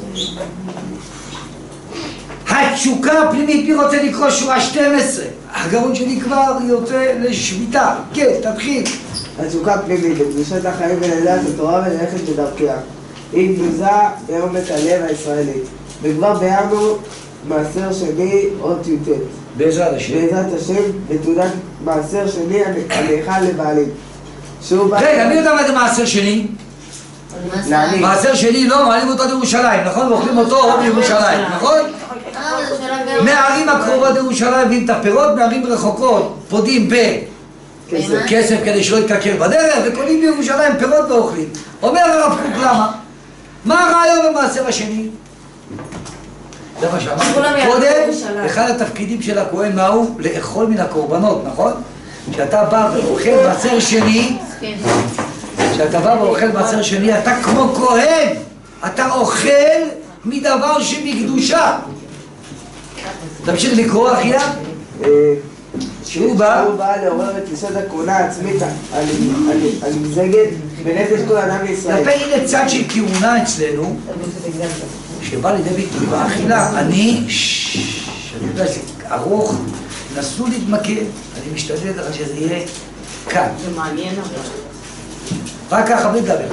התשוקה הפנימית, מי רוצה לקרוא שורה 12? הגאון שלי כבר יוצא לשביתה. כן, תתחיל. התשוקה הפנימית, בקדושת החיים ולדעת התורה וללכת בדרכיה. היא גנוזה באומץ הלב הישראלית. וכבר ביארנו מעשר שני עוד י"ט. בעזרת השם. בעזרת השם, בתעודת מעשר שני הנאכל לבעלים. רגע, מי יודע מה זה מעשר שני? מעשר שני לא, מעלים אותו לירושלים, נכון? ואוכלים אותו בירושלים, נכון? מהערים הקרובות לירושלים מביאים את הפירות, מהערים רחוקות פודים בכסף כדי שלא יתקלקל בדרך, וקונים בירושלים פירות ואוכלים. אומר הרב קוק למה? מה הרעיון במעשר השני? זה מה שאמרנו קודם, אחד התפקידים של הכהן מהו? לאכול מן הקורבנות, נכון? כשאתה בא ואוכל מעשר שני, כשאתה בא ואוכל מעשר שני, אתה כמו כהן, אתה אוכל מדבר שבקדושה. תמשיך לקרוא אחיה. שהוא בא לעורר את יסוד הכהונה העצמית הנמזגת בנפש כל אדם בישראל. כלפי הנה צד של כהונה אצלנו, שבא לידי ביטוי באכילה. אני יודע שזה ארוך, נסו להתמקד, אני משתדל לך שזה יהיה קל. זה מעניין אבל. רק ככה בלי לדבר.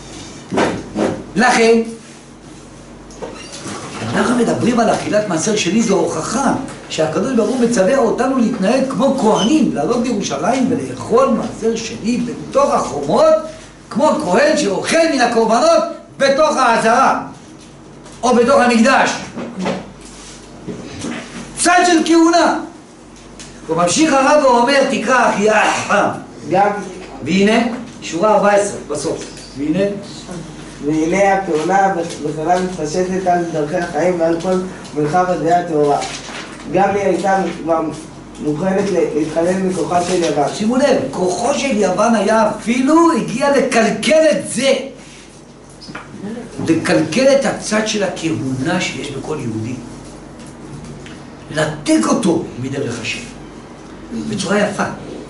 לכן, אנחנו מדברים על אכילת מעשר שני, זו הוכחה שהקדוש ברוך הוא מצווה אותנו להתנהג כמו כהנים, לעלות בירושלים ולאכול מעשר שני בתוך החומות, כמו כהן שאוכל מן הקורבנות בתוך העזרה או בתוך המקדש. צד של כהונה. הוא ממשיך הרב ואומר, תקרא אחיה גם והנה, שורה 14 בסוף. והנה הכהונה בכלל מתפשטת על דרכי החיים ועל כל מרחב הדעה הטהורה. גם היא הייתה מוכנת להתחלל מכוחה של יוון. שימו לב, כוחו של יוון היה אפילו הגיע לקלקל את זה. לקלקל את הצד של הכהונה שיש בכל יהודי. לנתק אותו מדרך השם. בצורה יפה.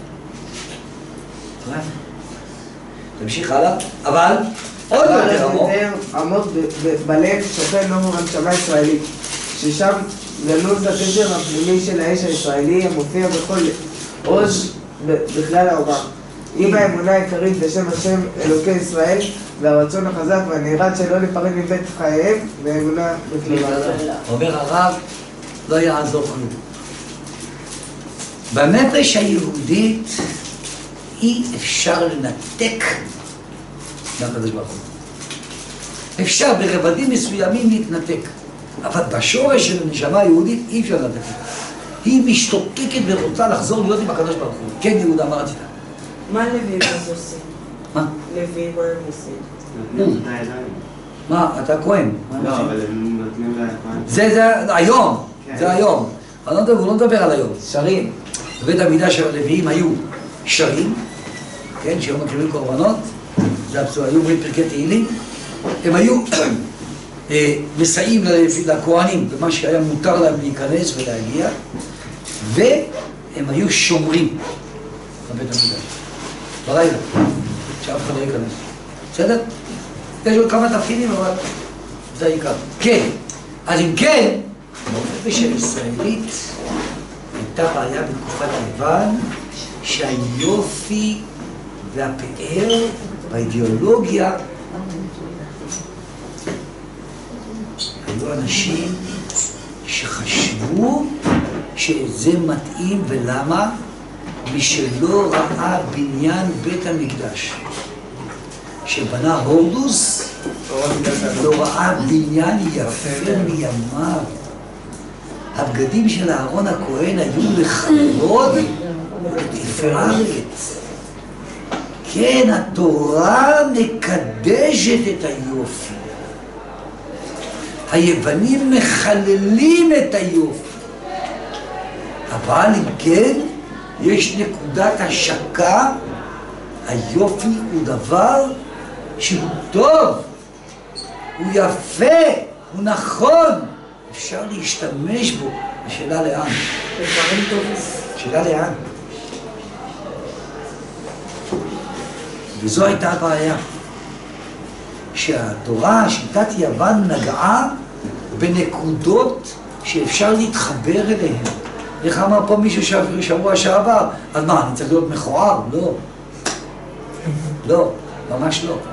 תמשיך הלאה, אבל עוד יותר עמוק. עמוק בלב שוכן לא הנשמה הישראלית, ששם גנוז הקשר הפנימי של האש הישראלי המופיע בכל עוז בכלל העולם. עם האמונה העיקרית בשם השם אלוקי ישראל והרצון החזק והנעירת שלא להיפרד מבית חייהם והאמונה בכללה. אומר הרב, לא יעזור כלום. בנפש היהודית אי אפשר לנתק מהקדוש ברוך הוא. אפשר ברבדים מסוימים להתנתק, אבל בשורש של הנשמה היהודית אי אפשר לנתק. היא משתוקקת ורוצה לחזור להיות עם הקדוש ברוך הוא. כן, יהודה, מה רצית? מה לוי עושים? מה? לוי מה הם עושים? מה, אתה כהן? לא, אבל הם נותנים לכהן. זה היום, זה היום. הוא לא מדבר על היום. שרים. בבית המקדש של הלוויים היו שרים, כן, שהיו מקריבים קורבנות, זה היו אומרים פרקי תהילים, הם היו מסייעים לכהנים במה שהיה מותר להם להיכנס ולהגיע, והם היו שומרים בבית המקדש, בלילה, שאף אחד לא ייכנס. בסדר? יש עוד כמה תפקידים, אבל זה העיקר. כן, אז אם כן, בנפש הישראלית הייתה בעיה בתקופת יוון, שהיופי והפאר באידיאולוגיה היו אנשים שחשבו שזה מתאים, ולמה? מי שלא ראה בניין בית המקדש שבנה הורדוס, לא ראה בניין יפה מימיו. הבגדים של אהרון הכהן היו לכבוד לתפארת. כן, התורה מקדשת את היופי. היוונים מחללים את היופי. אבל אם כן, יש נקודת השקה. היופי הוא דבר שהוא טוב, הוא יפה, הוא נכון, אפשר להשתמש בו. השאלה לאן? השאלה לאן? וזו הייתה הבעיה, שהתורה, שיטת יוון, נגעה בנקודות שאפשר להתחבר אליהן. איך אמר פה מישהו שבוע שעבר? אז מה, אני צריך להיות מכוער? לא. לא, ממש לא.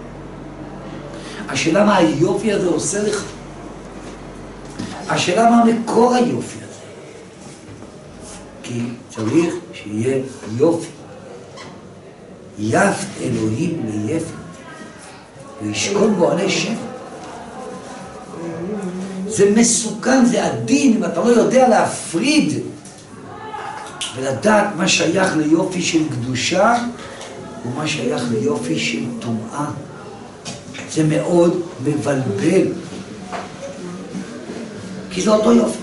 השאלה מה היופי הזה עושה לך? השאלה מה מקור היופי הזה? כי צריך שיהיה יופי. יפת אלוהים ליפת, וישכון בו עלי שם. זה מסוכן, זה עדין, אם אתה לא יודע להפריד ולדעת מה שייך ליופי של קדושה ומה שייך ליופי של טומאה. זה מאוד מבלבל, כי זה אותו יופי.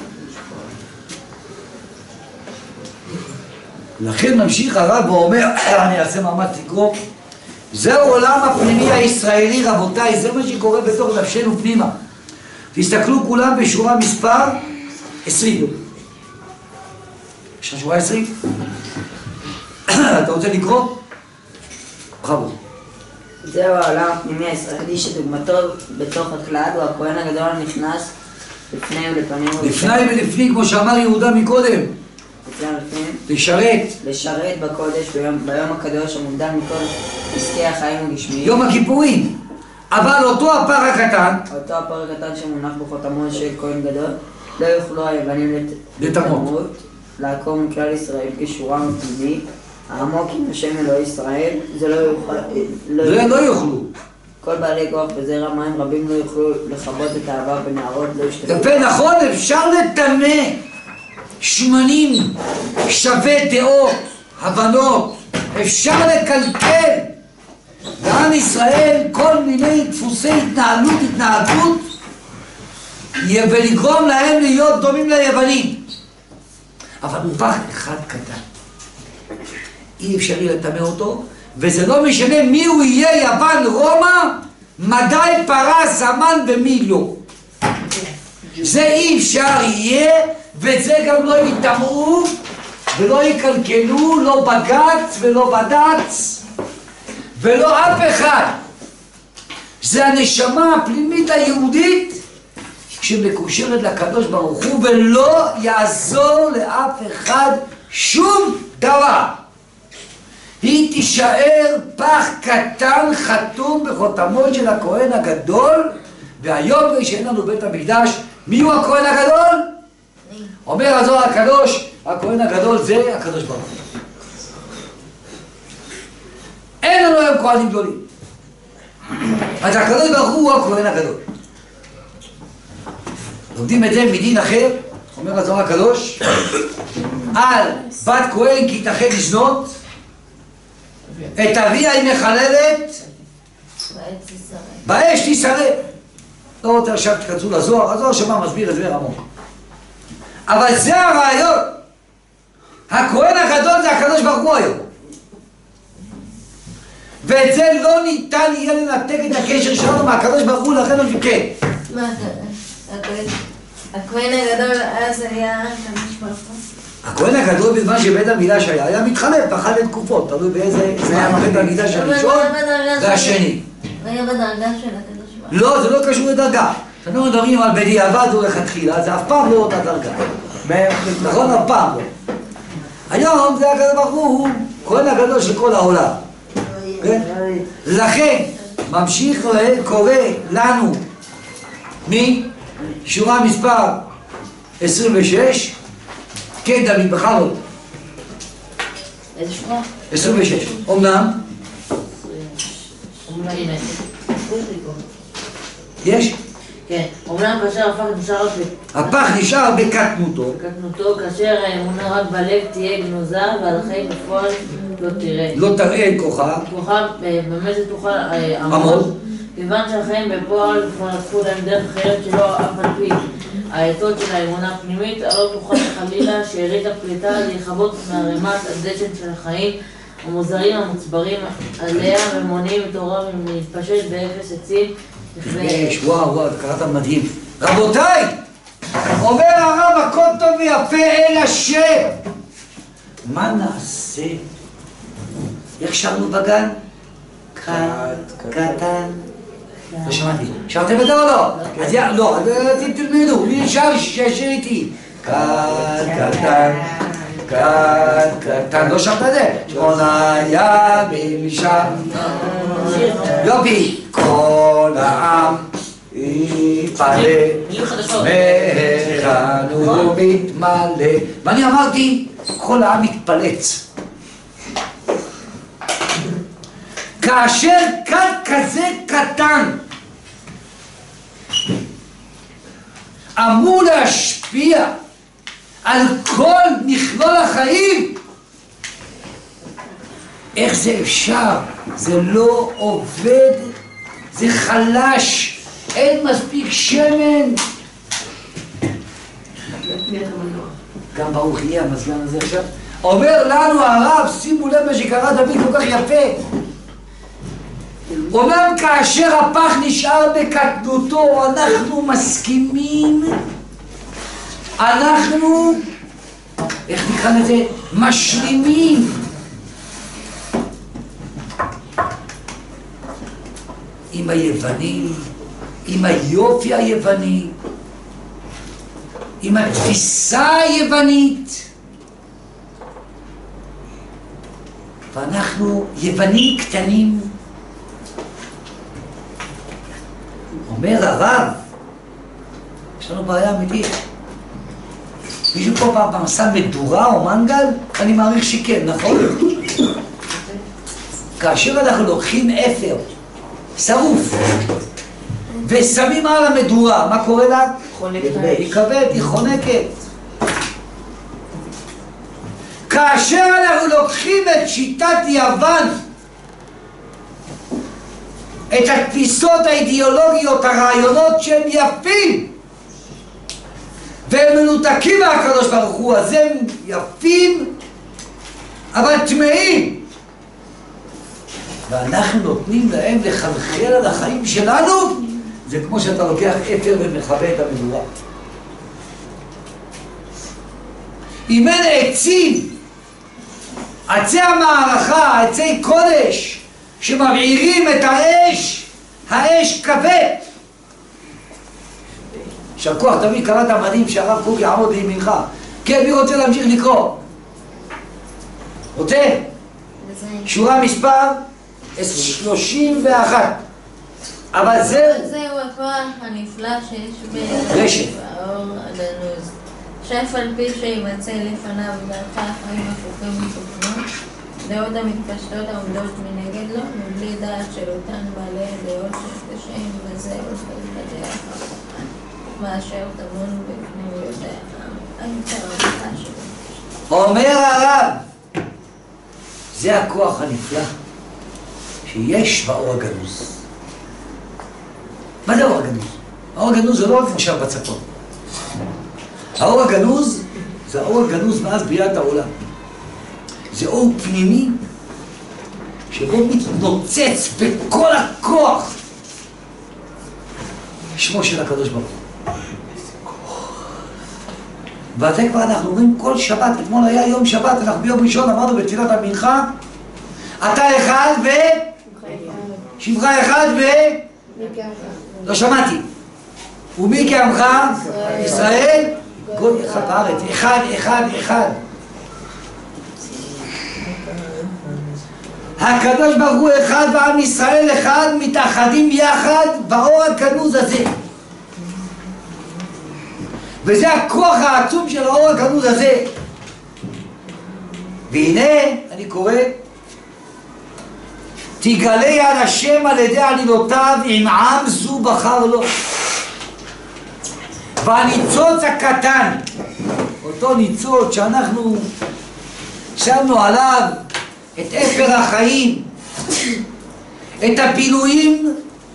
לכן ממשיך הרב ואומר, אני אעשה מאמץ לקרוא, זהו עולם הפנימי הישראלי, רבותיי, זה מה שקורה בתוך נפשנו פנימה. תסתכלו כולם בשורה מספר 20. יש לך שורה 20? אתה רוצה לקרוא? בכבוד. זהו העולם הפנימי הישראלי שדוגמתו בתוך הכלל הוא הכהן הגדול הנכנס לפני ולפנים לפני ולפנים, כמו שאמר יהודה מקודם. לשרת. לשרת בקודש ביום הקדוש המוקדם מכל עסקי החיים וגשמיים. יום הכיפורים. אבל אותו הפר הקטן, אותו הפר הקטן שמונח בחותמו של כהן גדול, לא יוכלו היוונים לתמות, לעקור מכלל ישראל כשורה מפנימי, העמוק עם השם אלוהי ישראל, זה לא יוכלו. כל בעלי כוח וזרע מים רבים לא יוכלו לכבות את האהבה בנערות, לא ישתפו. יפה, נכון, אפשר לטמא שמנים, שווה דעות, הבנות, אפשר לקלקל. ועם ישראל כל מיני דפוסי התנהגות, ולגרום להם להיות דומים ליוונים. אבל הוא פח אחד קטן. אי אפשרי לטמא אותו, וזה לא משנה מי הוא יהיה, יוון, רומא, מדי, פרס, המן ומי לא. זה אי אפשר יהיה, וזה גם לא יטמאו, ולא יקלקלו, לא בג"ץ ולא בד"ץ, ולא אף אחד. זה הנשמה הפנימית היהודית שמקושרת לקדוש ברוך הוא, ולא יעזור לאף אחד שום דבר. היא תישאר פח קטן חתום בחותמות של הכהן הגדול, והיום שאין לנו בית המקדש, מי הוא הכהן הגדול? אומר הזוהר הקדוש, הכהן הגדול זה הקדוש ברוך הוא. אין לנו היום כהנים גדולים. אז הקדוש ברוך הוא הכהן הגדול. לומדים את זה מדין אחר, אומר הזוהר הקדוש, על בת כהן כי תחל לזנות, את אביה היא מחללת, באש תישרף. לא רוצה עכשיו תכנסו לזוהר, הזוהר שמה מסביר את זה עמוק. אבל זה הרעיון. הכהן הגדול זה הקדוש ברוך הוא היום. ואת זה לא ניתן יהיה לנתק את הקשר שלנו מהקדוש ברוך הוא, לכן אני כן. מה הכהן הגדול אז היה הקדוש ברוך הוא? הכהן הגדול בזמן שבית המקדש היה מתחלף, פחד לתקופות, תלוי באיזה, זה היה בית המקדש הראשון והשני. היה בדרגה של הקדוש ברוך הוא. לא, זה לא קשור לדרגה. אנחנו מדברים על בדיעבד ולכתחילה, זה אף פעם לא אותה דרגה. נכון? אף פעם לא. היום זה הקדוש ברוך הוא, כהן הגדול של כל העולם. כן? לכן, ממשיך קורא לנו משורה מספר 26, כן דוד, בכבוד. איזה שורה? 26. אומנם? יש? כן, אומנם כאשר הפח נשאר בקטנותו. בקטנותו, כאשר האמונה רק בלב תהיה גנוזה ועל החיים בפועל לא תראה. לא תראה כוחה. כוחה באמת תוכל עמוד. כיוון שהחיים בפועל כבר לקחו להם דרך אחרת שלא אף על פי העצות של האמונה הפנימית, לא תוכל חלילה שארית הפליטה להיכבות מהרמת הדשן של החיים המוזרים המוצברים עליה ומונעים את הורם להתפשט באפס עצים. יש, וואו, קראת מדהים. רבותיי, אומר הרב הכל טוב ויפה אל השם. מה נעשה? איך שרנו בגן? קטן. לא שמעתי. שרתם את זה או לא? אז לא, אתם תלמדו, מי שר שישיר איתי? קטן. קטן, לא שרת את זה? 8 ימים שם. יופי. כל העם יתפלל, מהיכן הוא מתמלא. ואני אמרתי, כל העם יתפלץ. כאשר כד כזה קטן אמור להשפיע על כל מכלול החיים, איך זה אפשר? זה לא עובד, זה חלש, אין מספיק שמן. גם ברוך יהיה המזגן הזה עכשיו. אומר לנו הרב, שימו לב מה שקרא דוד כל כך יפה. אומר כאשר הפח נשאר בקטנותו, אנחנו מסכימים, אנחנו, איך נקרא לזה? משלימים. עם היוונים, עם היופי היווני, עם התפיסה היוונית. ואנחנו יוונים קטנים. אומר הרב, יש לנו בעיה אמיתית. מישהו פה פעם שם מדורה או מנגל? אני מעריך שכן, נכון? כאשר אנחנו לוקחים אפר שרוף ושמים על המדורה, מה קורה לה? היא כבד, היא חונקת. כאשר אנחנו לוקחים את שיטת יוון, את התפיסות האידיאולוגיות, הרעיונות שהם יפים והם מנותקים מהקדוש ברוך הוא, אז הם יפים אבל טמאים, ואנחנו נותנים להם לחלחל על החיים שלנו. זה כמו שאתה לוקח אפר ומכבה את המדורה. אם אין עצים, עצי המערכה, עצי קודש שמבעירים את האש, האש כבד. שכוח תמיד קראת המדהים שהרב קוק יעמוד לימינך. כן, מי רוצה להמשיך לקרוא? רוצה? שורה מספר 31. אבל זהו הכוח הנפלא שיש רשת. באור הדלוז, שאף על פי שימצא לפניו דרכי החיים הפוכים ותוכנות, דעות המתפשטות העומדות מנגד לו, מבלי דעת של אותן בעלי הדעות שקשים בזה הולכות בדרך ההפוכה, מאשר טמון בפנימיותיה האינטרנטה שלו. אומר הרב, זה הכוח הנפלא שיש באור הגנוז. מה זה האור הגנוז? האור הגנוז זה לא רק מושב בצפון. האור הגנוז זה האור הגנוז מאז בריאת העולם. זה אור פנימי שבו מתנוצץ בכל הכוח שמו של הקדוש ברוך הוא. וזה כבר אנחנו אומרים כל שבת. אתמול היה יום שבת, אנחנו ביום ראשון אמרנו בתפילת המנחה, אתה אחד שמך אחד לא שמעתי. ומי כעמך? ישראל. גוי אחד בארץ. אחד. הקדוש ברוך הוא אחד ועם ישראל אחד, מתאחדים יחד באור הכנוז הזה. וזה הכוח העצום של האור הכנוז הזה. והנה, אני קורא, תגלה יד השם על ידי עלילותיו עם עם זו בחר לו. והניצוץ הקטן, אותו ניצוץ שאנחנו שמנו עליו את אפר החיים, את הפילויים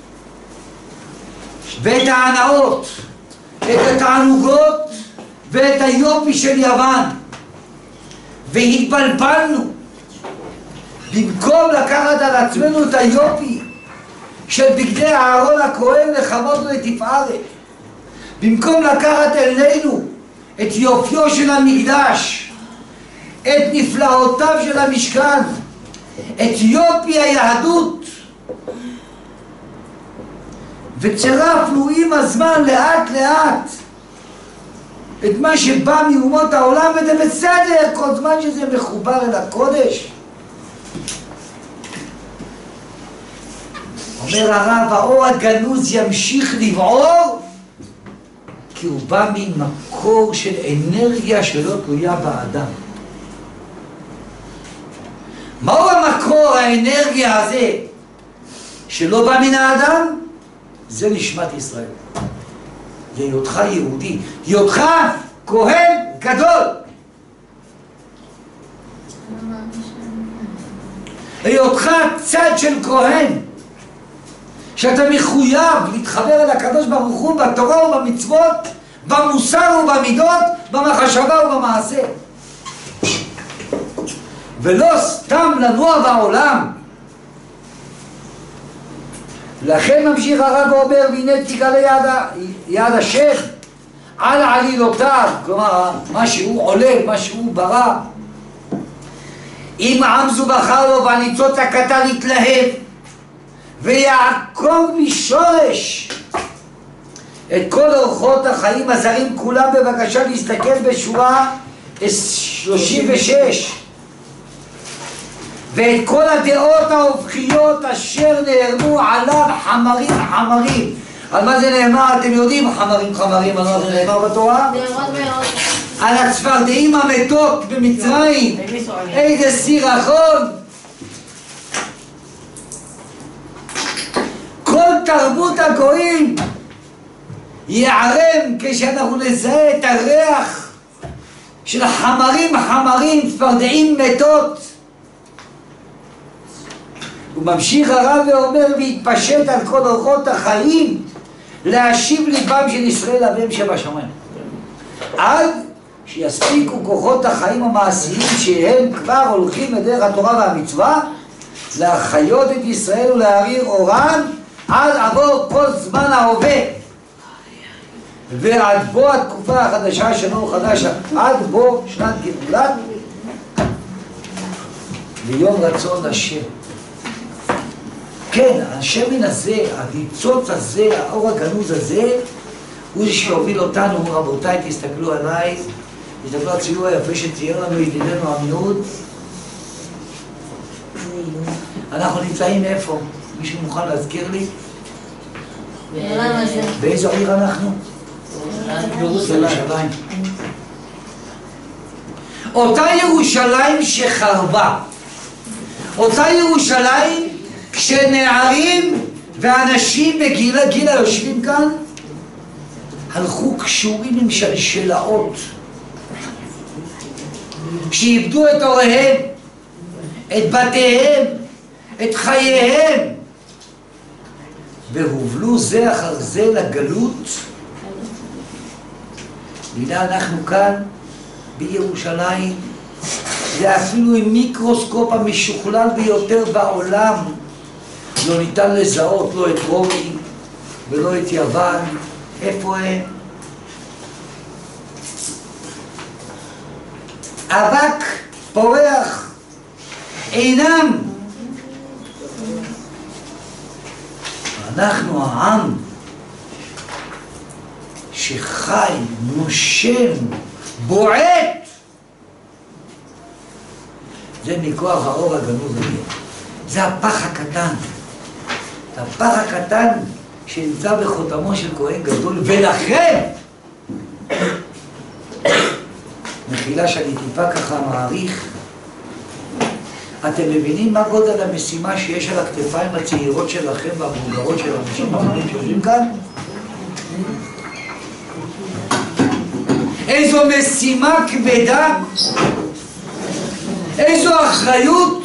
ואת ההנאות, את התענוגות ואת היופי של יוון, והתבלבלנו. במקום לקחת על עצמנו את היופי של בגדי אהרון הכהן לכבוד ולתפארת, במקום לקחת אלינו את יופיו של המקדש, את נפלאותיו של המשכן, את יופי היהדות, וצירפנו עם הזמן לאט לאט את מה שבא מאומות העולם, וזה בסדר כל זמן שזה מחובר אל הקודש. אומר הרב, האור הגנוז ימשיך לבעור כי הוא בא ממקור של אנרגיה שלא תלויה באדם. מהו המקור, האנרגיה הזה שלא בא מן האדם? זה נשמת ישראל. זה היותך יהודי, היותך כהן גדול, היותך צד של כהן, שאתה מחויב להתחבר אל הקדוש ברוך הוא בתורה ובמצוות, במוסר ובמידות, במחשבה ובמעשה, ולא סתם לנוע בעולם. לכן ממשיך הרב ואומר, והנה תגלה יד השם על עלילותיו, כלומר מה שהוא עולל, מה שהוא ברא. אם עם זו בחר לו והניצוץ הקטן יתלהב ויעקור משורש את כל אורחות החיים הזרים כולם. בבקשה להסתכל בשורה 36, ואת כל הדעות ההופכיות אשר נערמו עליו חמרים. על מה זה נאמר? אתם יודעים, חמרים, על מה זה נאמר בתורה? על הצפרדעים המתות במצרים. איזה סירחון. כל תרבות הגויים יערם כשאנחנו נזהה את הריח של חמרים, צפרדעים מתות. הוא ממשיך הרב ואומר, והתפשט על כל אורחות החיים להשיב ליבם של ישראל אביהם שבשמיים, עד שיספיקו כוחות החיים המעשיים שהם כבר הולכים בדרך התורה והמצווה להחיות את ישראל ולהאיר אורם עד עבור כל זמן ההווה ועד בוא התקופה החדשה שלנו חדשה, עד בוא שנת גאולת ויום רצון השם. כן, השמן הזה, הניצוץ הזה, האור הגנוז הזה, הוא שיוביל אותנו. רבותיי, תסתכלו עליי, תסתכלו על הציור היפה שצייר לנו ידידנו עמיהוד. אנחנו נמצאים איפה? מישהו מוכן להזכיר לי? באיזו עיר אנחנו? ירושלים. אותה ירושלים שחרבה, אותה ירושלים כשנערים ואנשים בגיל היושבים כאן הלכו קשורים עם שלשלאות, שאיבדו את הוריהם, את בתיהם, את חייהם, והובלו זה אחר זה לגלות. והנה אנחנו כאן בירושלים, זה אפילו עם מיקרוסקופ המשוכלל ביותר בעולם לא ניתן לזהות לא את רומי ולא את יוון. איפה הם? אבק פורח, אינם אנחנו העם שחי, נושם, בועט. זה מכוח האור הגנוז הזה. זה הפח הקטן. הפח הקטן שנמצא בחותמו של כהן גדול, ולכן מחילה שאני טיפה ככה מעריך, אתם מבינים מה גודל המשימה שיש על הכתפיים הצעירות שלכם והמבוגרות של האנשים אחרים שיושבים כאן? איזו משימה כבדה, איזו אחריות.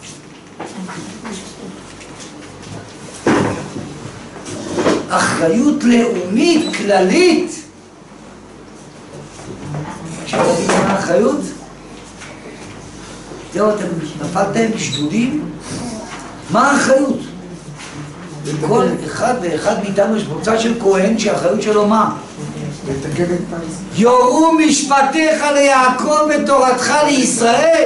אחריות לאומית, כללית. עכשיו יודעים מה האחריות? זהו, אתם נפלתם שדודים? מה האחריות? לכל אחד ואחד מאיתנו יש קבוצה של כהן שהאחריות שלו מה? יורו משפטיך ליעקב ותורתך לישראל.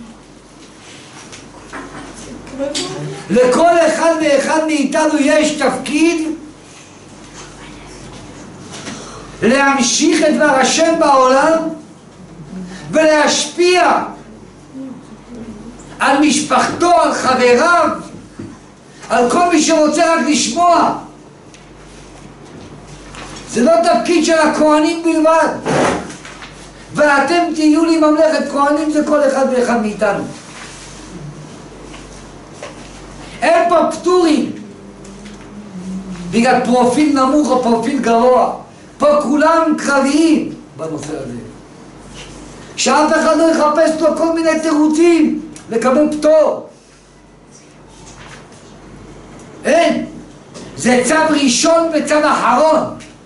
לכל אחד ואחד מאיתנו יש תפקיד להמשיך את דבר השם בעולם ולהשפיע על משפחתו, על חבריו, על כל מי שרוצה רק לשמוע. זה לא תפקיד של הכהנים בלבד. ואתם תהיו לי ממלכת כהנים, זה כל אחד ואחד מאיתנו. אין פה פטורים בגלל פרופיל נמוך או פרופיל גבוה. פה כולם קרביים בנושא הזה. שאף אחד לא יחפש לו כל מיני תירוצים לקבל פטור. אין. זה צו ראשון וצו אחרון.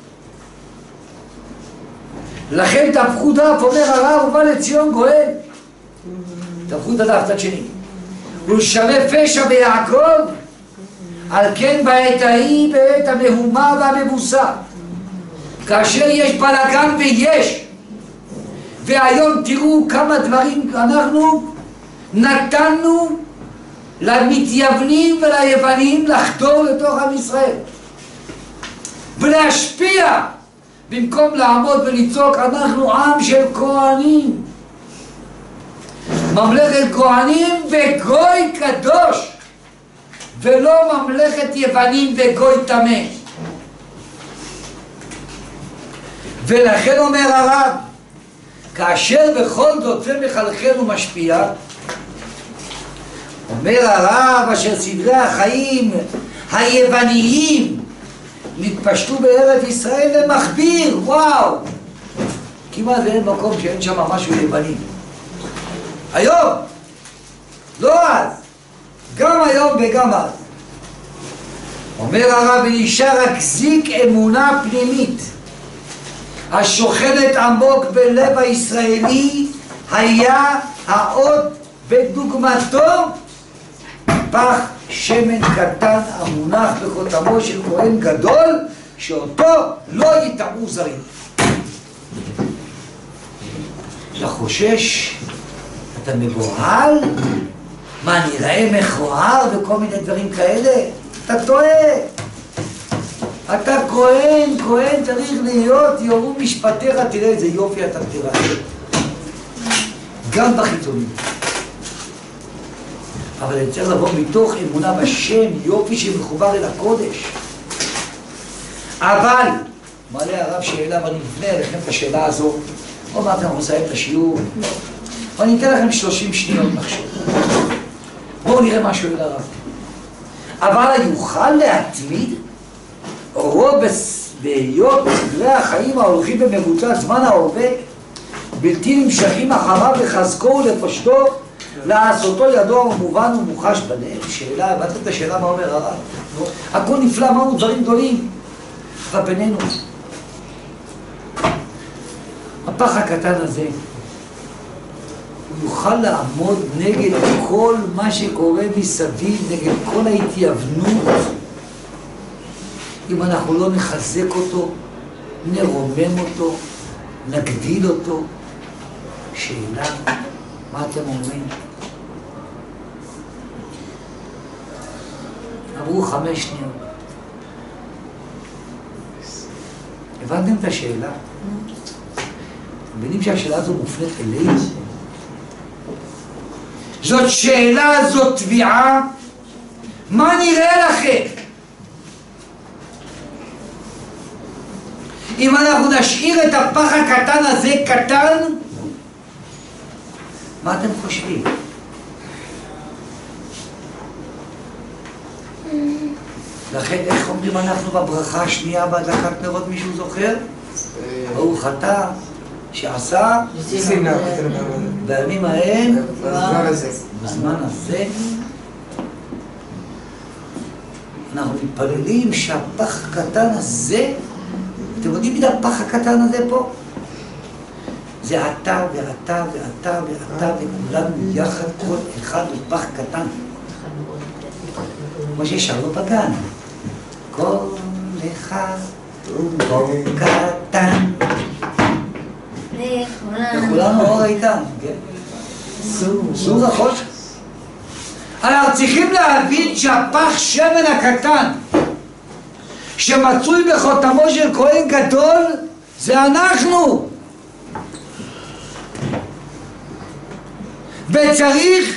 לכן תהפכו דף, אומר הרב ובא לציון גואל. תהפכו את הדף צד שני. הוא שווה פשע ביעקב, על כן בעת ההיא, בעת המהומה והמבוסה. כאשר יש בלגן ויש, והיום תראו כמה דברים אנחנו נתנו למתייוונים וליוונים לחדור לתוך עם ישראל ולהשפיע, במקום לעמוד ולצעוק אנחנו עם של כהנים, ממלכת כהנים וגוי קדוש, ולא ממלכת יוונים וגוי טמא. ולכן אומר הרב, כאשר בכל זאת זה מחלחל ומשפיע, אומר הרב, אשר סדרי החיים היווניים נתפשטו בארץ ישראל למכביר. וואו, כמעט ואין מקום שאין שם משהו יווני היום, לא אז, גם היום וגם אז. אומר הרב, ונשאר רק זיק אמונה פנימית השוכנת עמוק בלב הישראלי, היה האות בדוגמתו פח שמן קטן המונח בחותמו של כהן גדול, שאותו לא יטעמו זרים. אתה חושש? אתה מבוהל? מה, נראה מכוער וכל מיני דברים כאלה? אתה טועה. אתה כהן, כהן צריך להיות, יורו משפטיך, תראה איזה יופי אתה תראה. גם בחיצונים. אבל אני צריך לבוא מתוך אמונה בשם, יופי שמחובר אל הקודש. אבל, מעלה הרב שאלה, ואני אפנה אליכם את השאלה הזו, עוד מעט אנחנו עושים את השיעור, ואני אתן לכם 30 שניות לחשוב. בואו נראה מה שואל הרב. אבל יוכל להתמיד רוב בהיות סדרי החיים ההולכים בממוצע זמן ההווה, בלתי נמשכים אחריו לחזקו ולפשטו, לעשותו ידוע ומובן ומוחש בלב. שאלה, הבנת את השאלה מה אומר הרב? הכל נפלא, אמרנו דברים גדולים, אבל בינינו הפח הקטן הזה הוא יוכל לעמוד נגד כל מה שקורה מסביב, נגד כל ההתייוונות, אם אנחנו לא נחזק אותו, נרומם אותו, נגדיל אותו. שאלה, מה אתם אומרים? עברו 5 שניות. הבנתם את השאלה? מבינים שהשאלה הזו מופנית אלינו? זאת שאלה, זאת תביעה. מה נראה לכם? אם אנחנו נשאיר את הפח הקטן הזה קטן, מה אתם חושבים? לכן איך אומרים אנחנו בברכה השנייה בהדלקת נרות, מישהו זוכר? ברוך אתה שעשה בימים ההם, בזמן הזה אנחנו מתפללים שהפח הקטן הזה, אתם יודעים מי הפח הקטן הזה פה? זה אתה ואתה ואתה ואתה וכולנו יחד, כל אחד הוא פח קטן. כמו ששרנו בגן, כל אחד הוא קטן. וכולנו אור איתם, כן? סור החושך. אנחנו צריכים להבין שהפח שמן הקטן שמצוי בחותמו של כהן גדול זה אנחנו. וצריך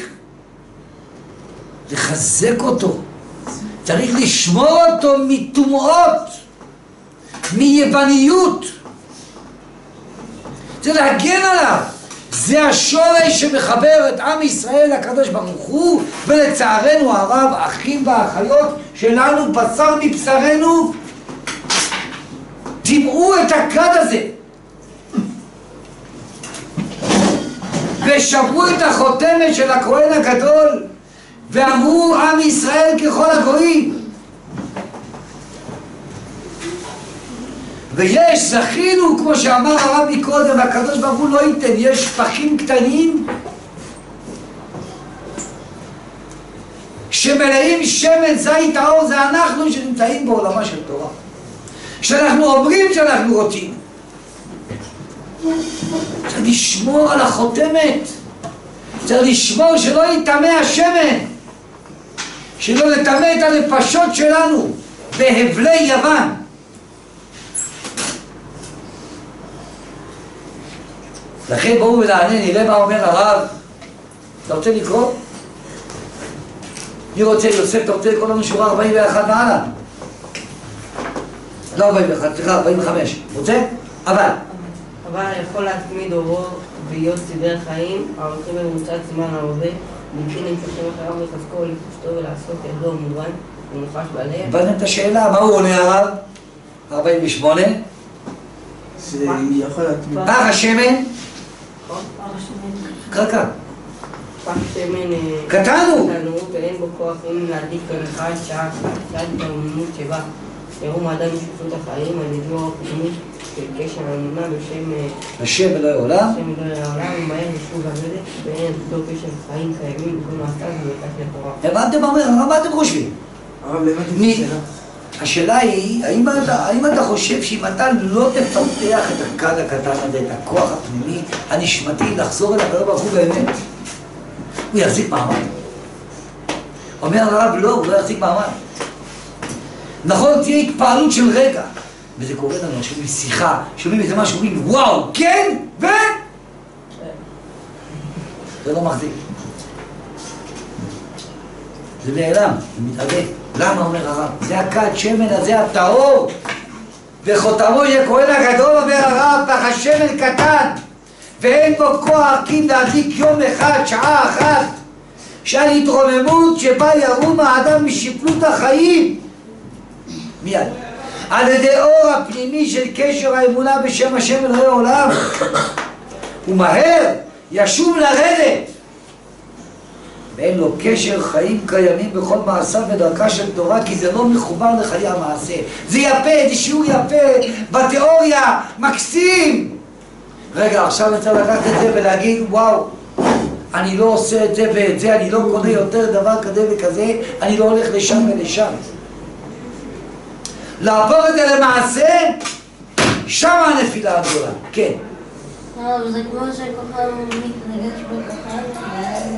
לחזק אותו, צריך לשמור אותו מטומאות, מיווניות, צריך להגן עליו. זה השורש שמחבר את עם ישראל לקדוש ברוך הוא, ולצערנו הרב אחים ואחיות שלנו בשר מבשרנו טימאו את הכד הזה ושברו את החותמת של הכהן הגדול ואמרו עם ישראל ככל הגויים. ויש, זכינו, כמו שאמר הרב מקודם, הקדוש ברוך הוא לא ייתן, יש פחים קטנים שמלאים שמן זית האור, זה אנחנו שנמצאים בעולמה של תורה, שאנחנו אומרים שאנחנו רוצים. צריך לשמור על החותמת, צריך לשמור שלא יטמא השמן, שלא נטמא את הנפשות שלנו בהבלי יוון. לכן בואו ונענה, נראה מה אומר הרב. אתה רוצה לקרוא? מי רוצה? יוסף, אתה רוצה לקרוא לנו שורה 41 מעלה? לא 41, סליחה, 45. רוצה? אבל יכול להתמיד אורו להיות סדר חיים, ההולכים בממוצע זמן ההווה, בלתי נמצאים אחריו לחזקו ולפשטו ולעשות ידו מובן ומוחש בלב. הבנתם את השאלה? מה הוא עונה הרב? 48? שיכול להתמיד. פח השמן? קרקע. פח שמן קטן הוא. ואין בו כוח אם להדליק כל אחד שעה התעוממות שבה ירום האדם משפטות החיים על ידו הפנימית של קשר האמונה בשם אלוהי העולם. בשם אלוהי העולם ומהר ישוב לרדת ואין אותו קשר חיים קיימים בכל מעשיו ובקש לתורה. הבנתם מה אתם חושבים? השאלה היא, האם אתה חושב שאם אתה לא תפתח את הכד הקטן הזה, את הכוח הפנימי הנשמתי לחזור אל הקדוש ברוך הוא באמת, הוא יחזיק מעמד? אומר הרב לא, הוא לא יחזיק מעמד. נכון, תהיה התפעלות של רגע, וזה קורה לנו, שומעים שיחה, שומעים איזה משהו, אומרים וואו, כן, זה לא מחזיק, זה נעלם, זה מתאבד. למה אומר הרב? זה הכד שמן הזה הטהור וחותמו יהיה כהן הגדול, אומר הרב, פח השמן קטן ואין בו כוח כי להדליק יום אחד, שעה אחת של התרוממות שבה ירום האדם משפלות החיים מיד על ידי אור הפנימי של קשר האמונה בשם השם אלוהי העולם, ומהר ישוב לרדת ואין לו קשר חיים קיימים בכל מעשיו ודרכה של תורה, כי זה לא מחובר לחיי המעשה. זה יפה, זה שיעור יפה בתיאוריה, מקסים. רגע, עכשיו אני צריך לקחת את זה ולהגיד וואו, אני לא עושה את זה ואת זה, אני לא קונה יותר דבר כזה וכזה, אני לא הולך לשם ולשם. לעבור את זה למעשה, שם הנפילה הגדולה. כן. זה כמו שכוכב מתנגש בכוכב,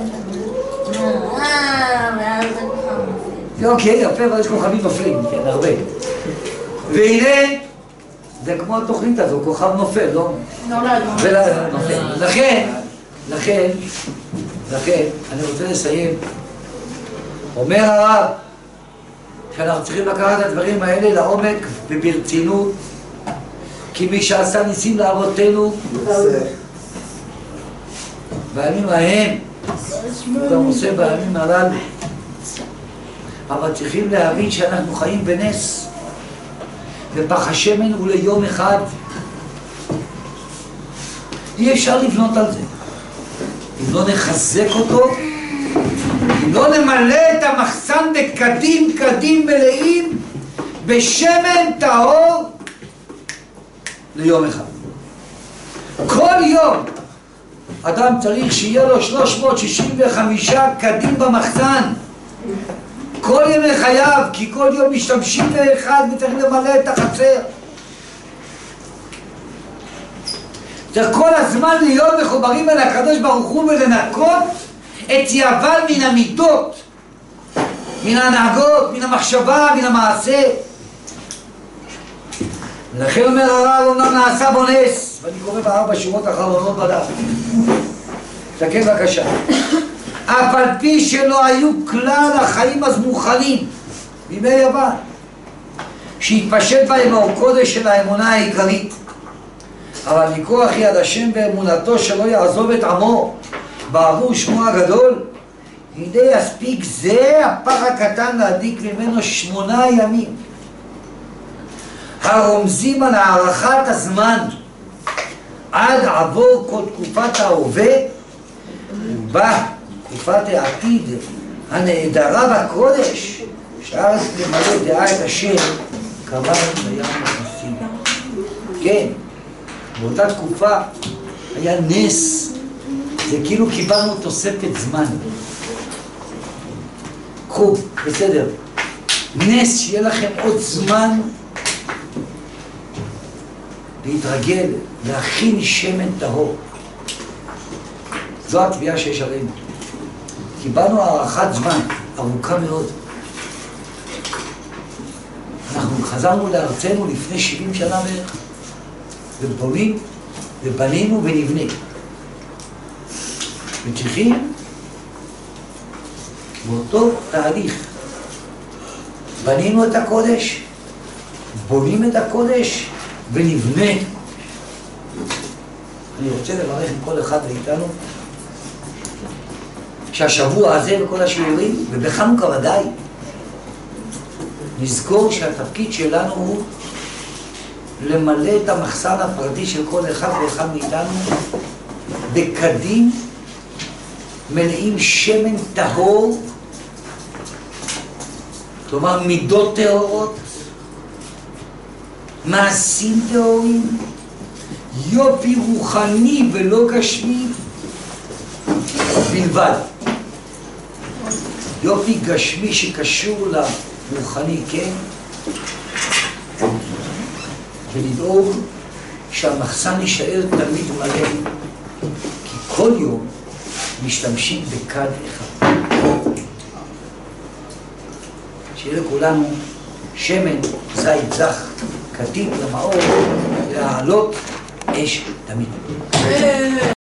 ואז זה כוכב נופל. אוקיי, יפה, אבל יש כוכבים נופלים, כן, הרבה. והנה, זה כמו התוכנית הזו, כוכב נופל, לא? נולד. נופל. לכן, אני רוצה לסיים. אומר הרב, שאנחנו צריכים לקחת את הדברים האלה לעומק וברצינות, כי מי שעשה ניסים לאבותינו, בימים ההם, גם עושה בימים הללו. אבל צריכים להבין שאנחנו חיים בנס, ופח השמן הוא ליום אחד. אי אפשר לבנות על זה. אם לא נחזק אותו, אם לא נמלא את המחסן בקדים מלאים, בשמן טהור, ליום אחד. כל יום אדם צריך שיהיה לו 365 קדים במחסן. כל ימי חייו, כי כל יום משתמשים לאחד וצריך למלא את החצר. צריך כל הזמן להיות מחוברים אל הקדוש ברוך הוא ולנקות את יבל מן המידות, מן ההנהגות, מן המחשבה, מן המעשה. לכן אומר הרב, אומנם נעשה בו נס, ואני קורא ב4 שורות האחרונות בדף. תסתכל בבקשה. אף על פי שלא היו כלל החיים אז מוכנים בימי יוון, שהתפשט בהם האור קודש של האמונה העיקרית, אבל מכוח יד השם ואמונתו שלא יעזוב את עמו בעבור שמו הגדול, הנה יספיק זה הפח הקטן להדליק ממנו 8 ימים, הרומזים על הארכת הזמן עד עבור כל תקופת ההווה ובה תקופת העתיד הנעדרה בקודש, שארץ למלא דעה את השם כמה בים נכנסים. כן, באותה תקופה היה נס, זה כאילו קיבלנו תוספת זמן. קחו, בסדר, נס שיהיה לכם עוד זמן להתרגל, להכין שמן טהור. זו התביעה שיש עלינו. קיבלנו הארכת זמן ארוכה מאוד. אנחנו חזרנו לארצנו לפני 70 שנה בערך, ובונים, ובנינו ונבנה. וצריכים באותו תהליך. בנינו את הקודש, בונים את הקודש, ונבנה. אני רוצה לברך עם כל אחד מאיתנו, שהשבוע הזה וכל השיעורים, ובחנוכה ודאי, נזכור שהתפקיד שלנו הוא למלא את המחסן הפרטי של כל אחד ואחד מאיתנו בקדים מלאים שמן טהור, כלומר מידות טהורות, מעשים טהורים, יופי רוחני ולא גשמי בלבד. יופי גשמי שקשור לרוחני, כן? ולדאוג שהמחסן יישאר תמיד מלא, כי כל יום משתמשים בכד אחד. שיהיה לכולנו שמן זית זך, כתית למאור, להעלות אש תמיד.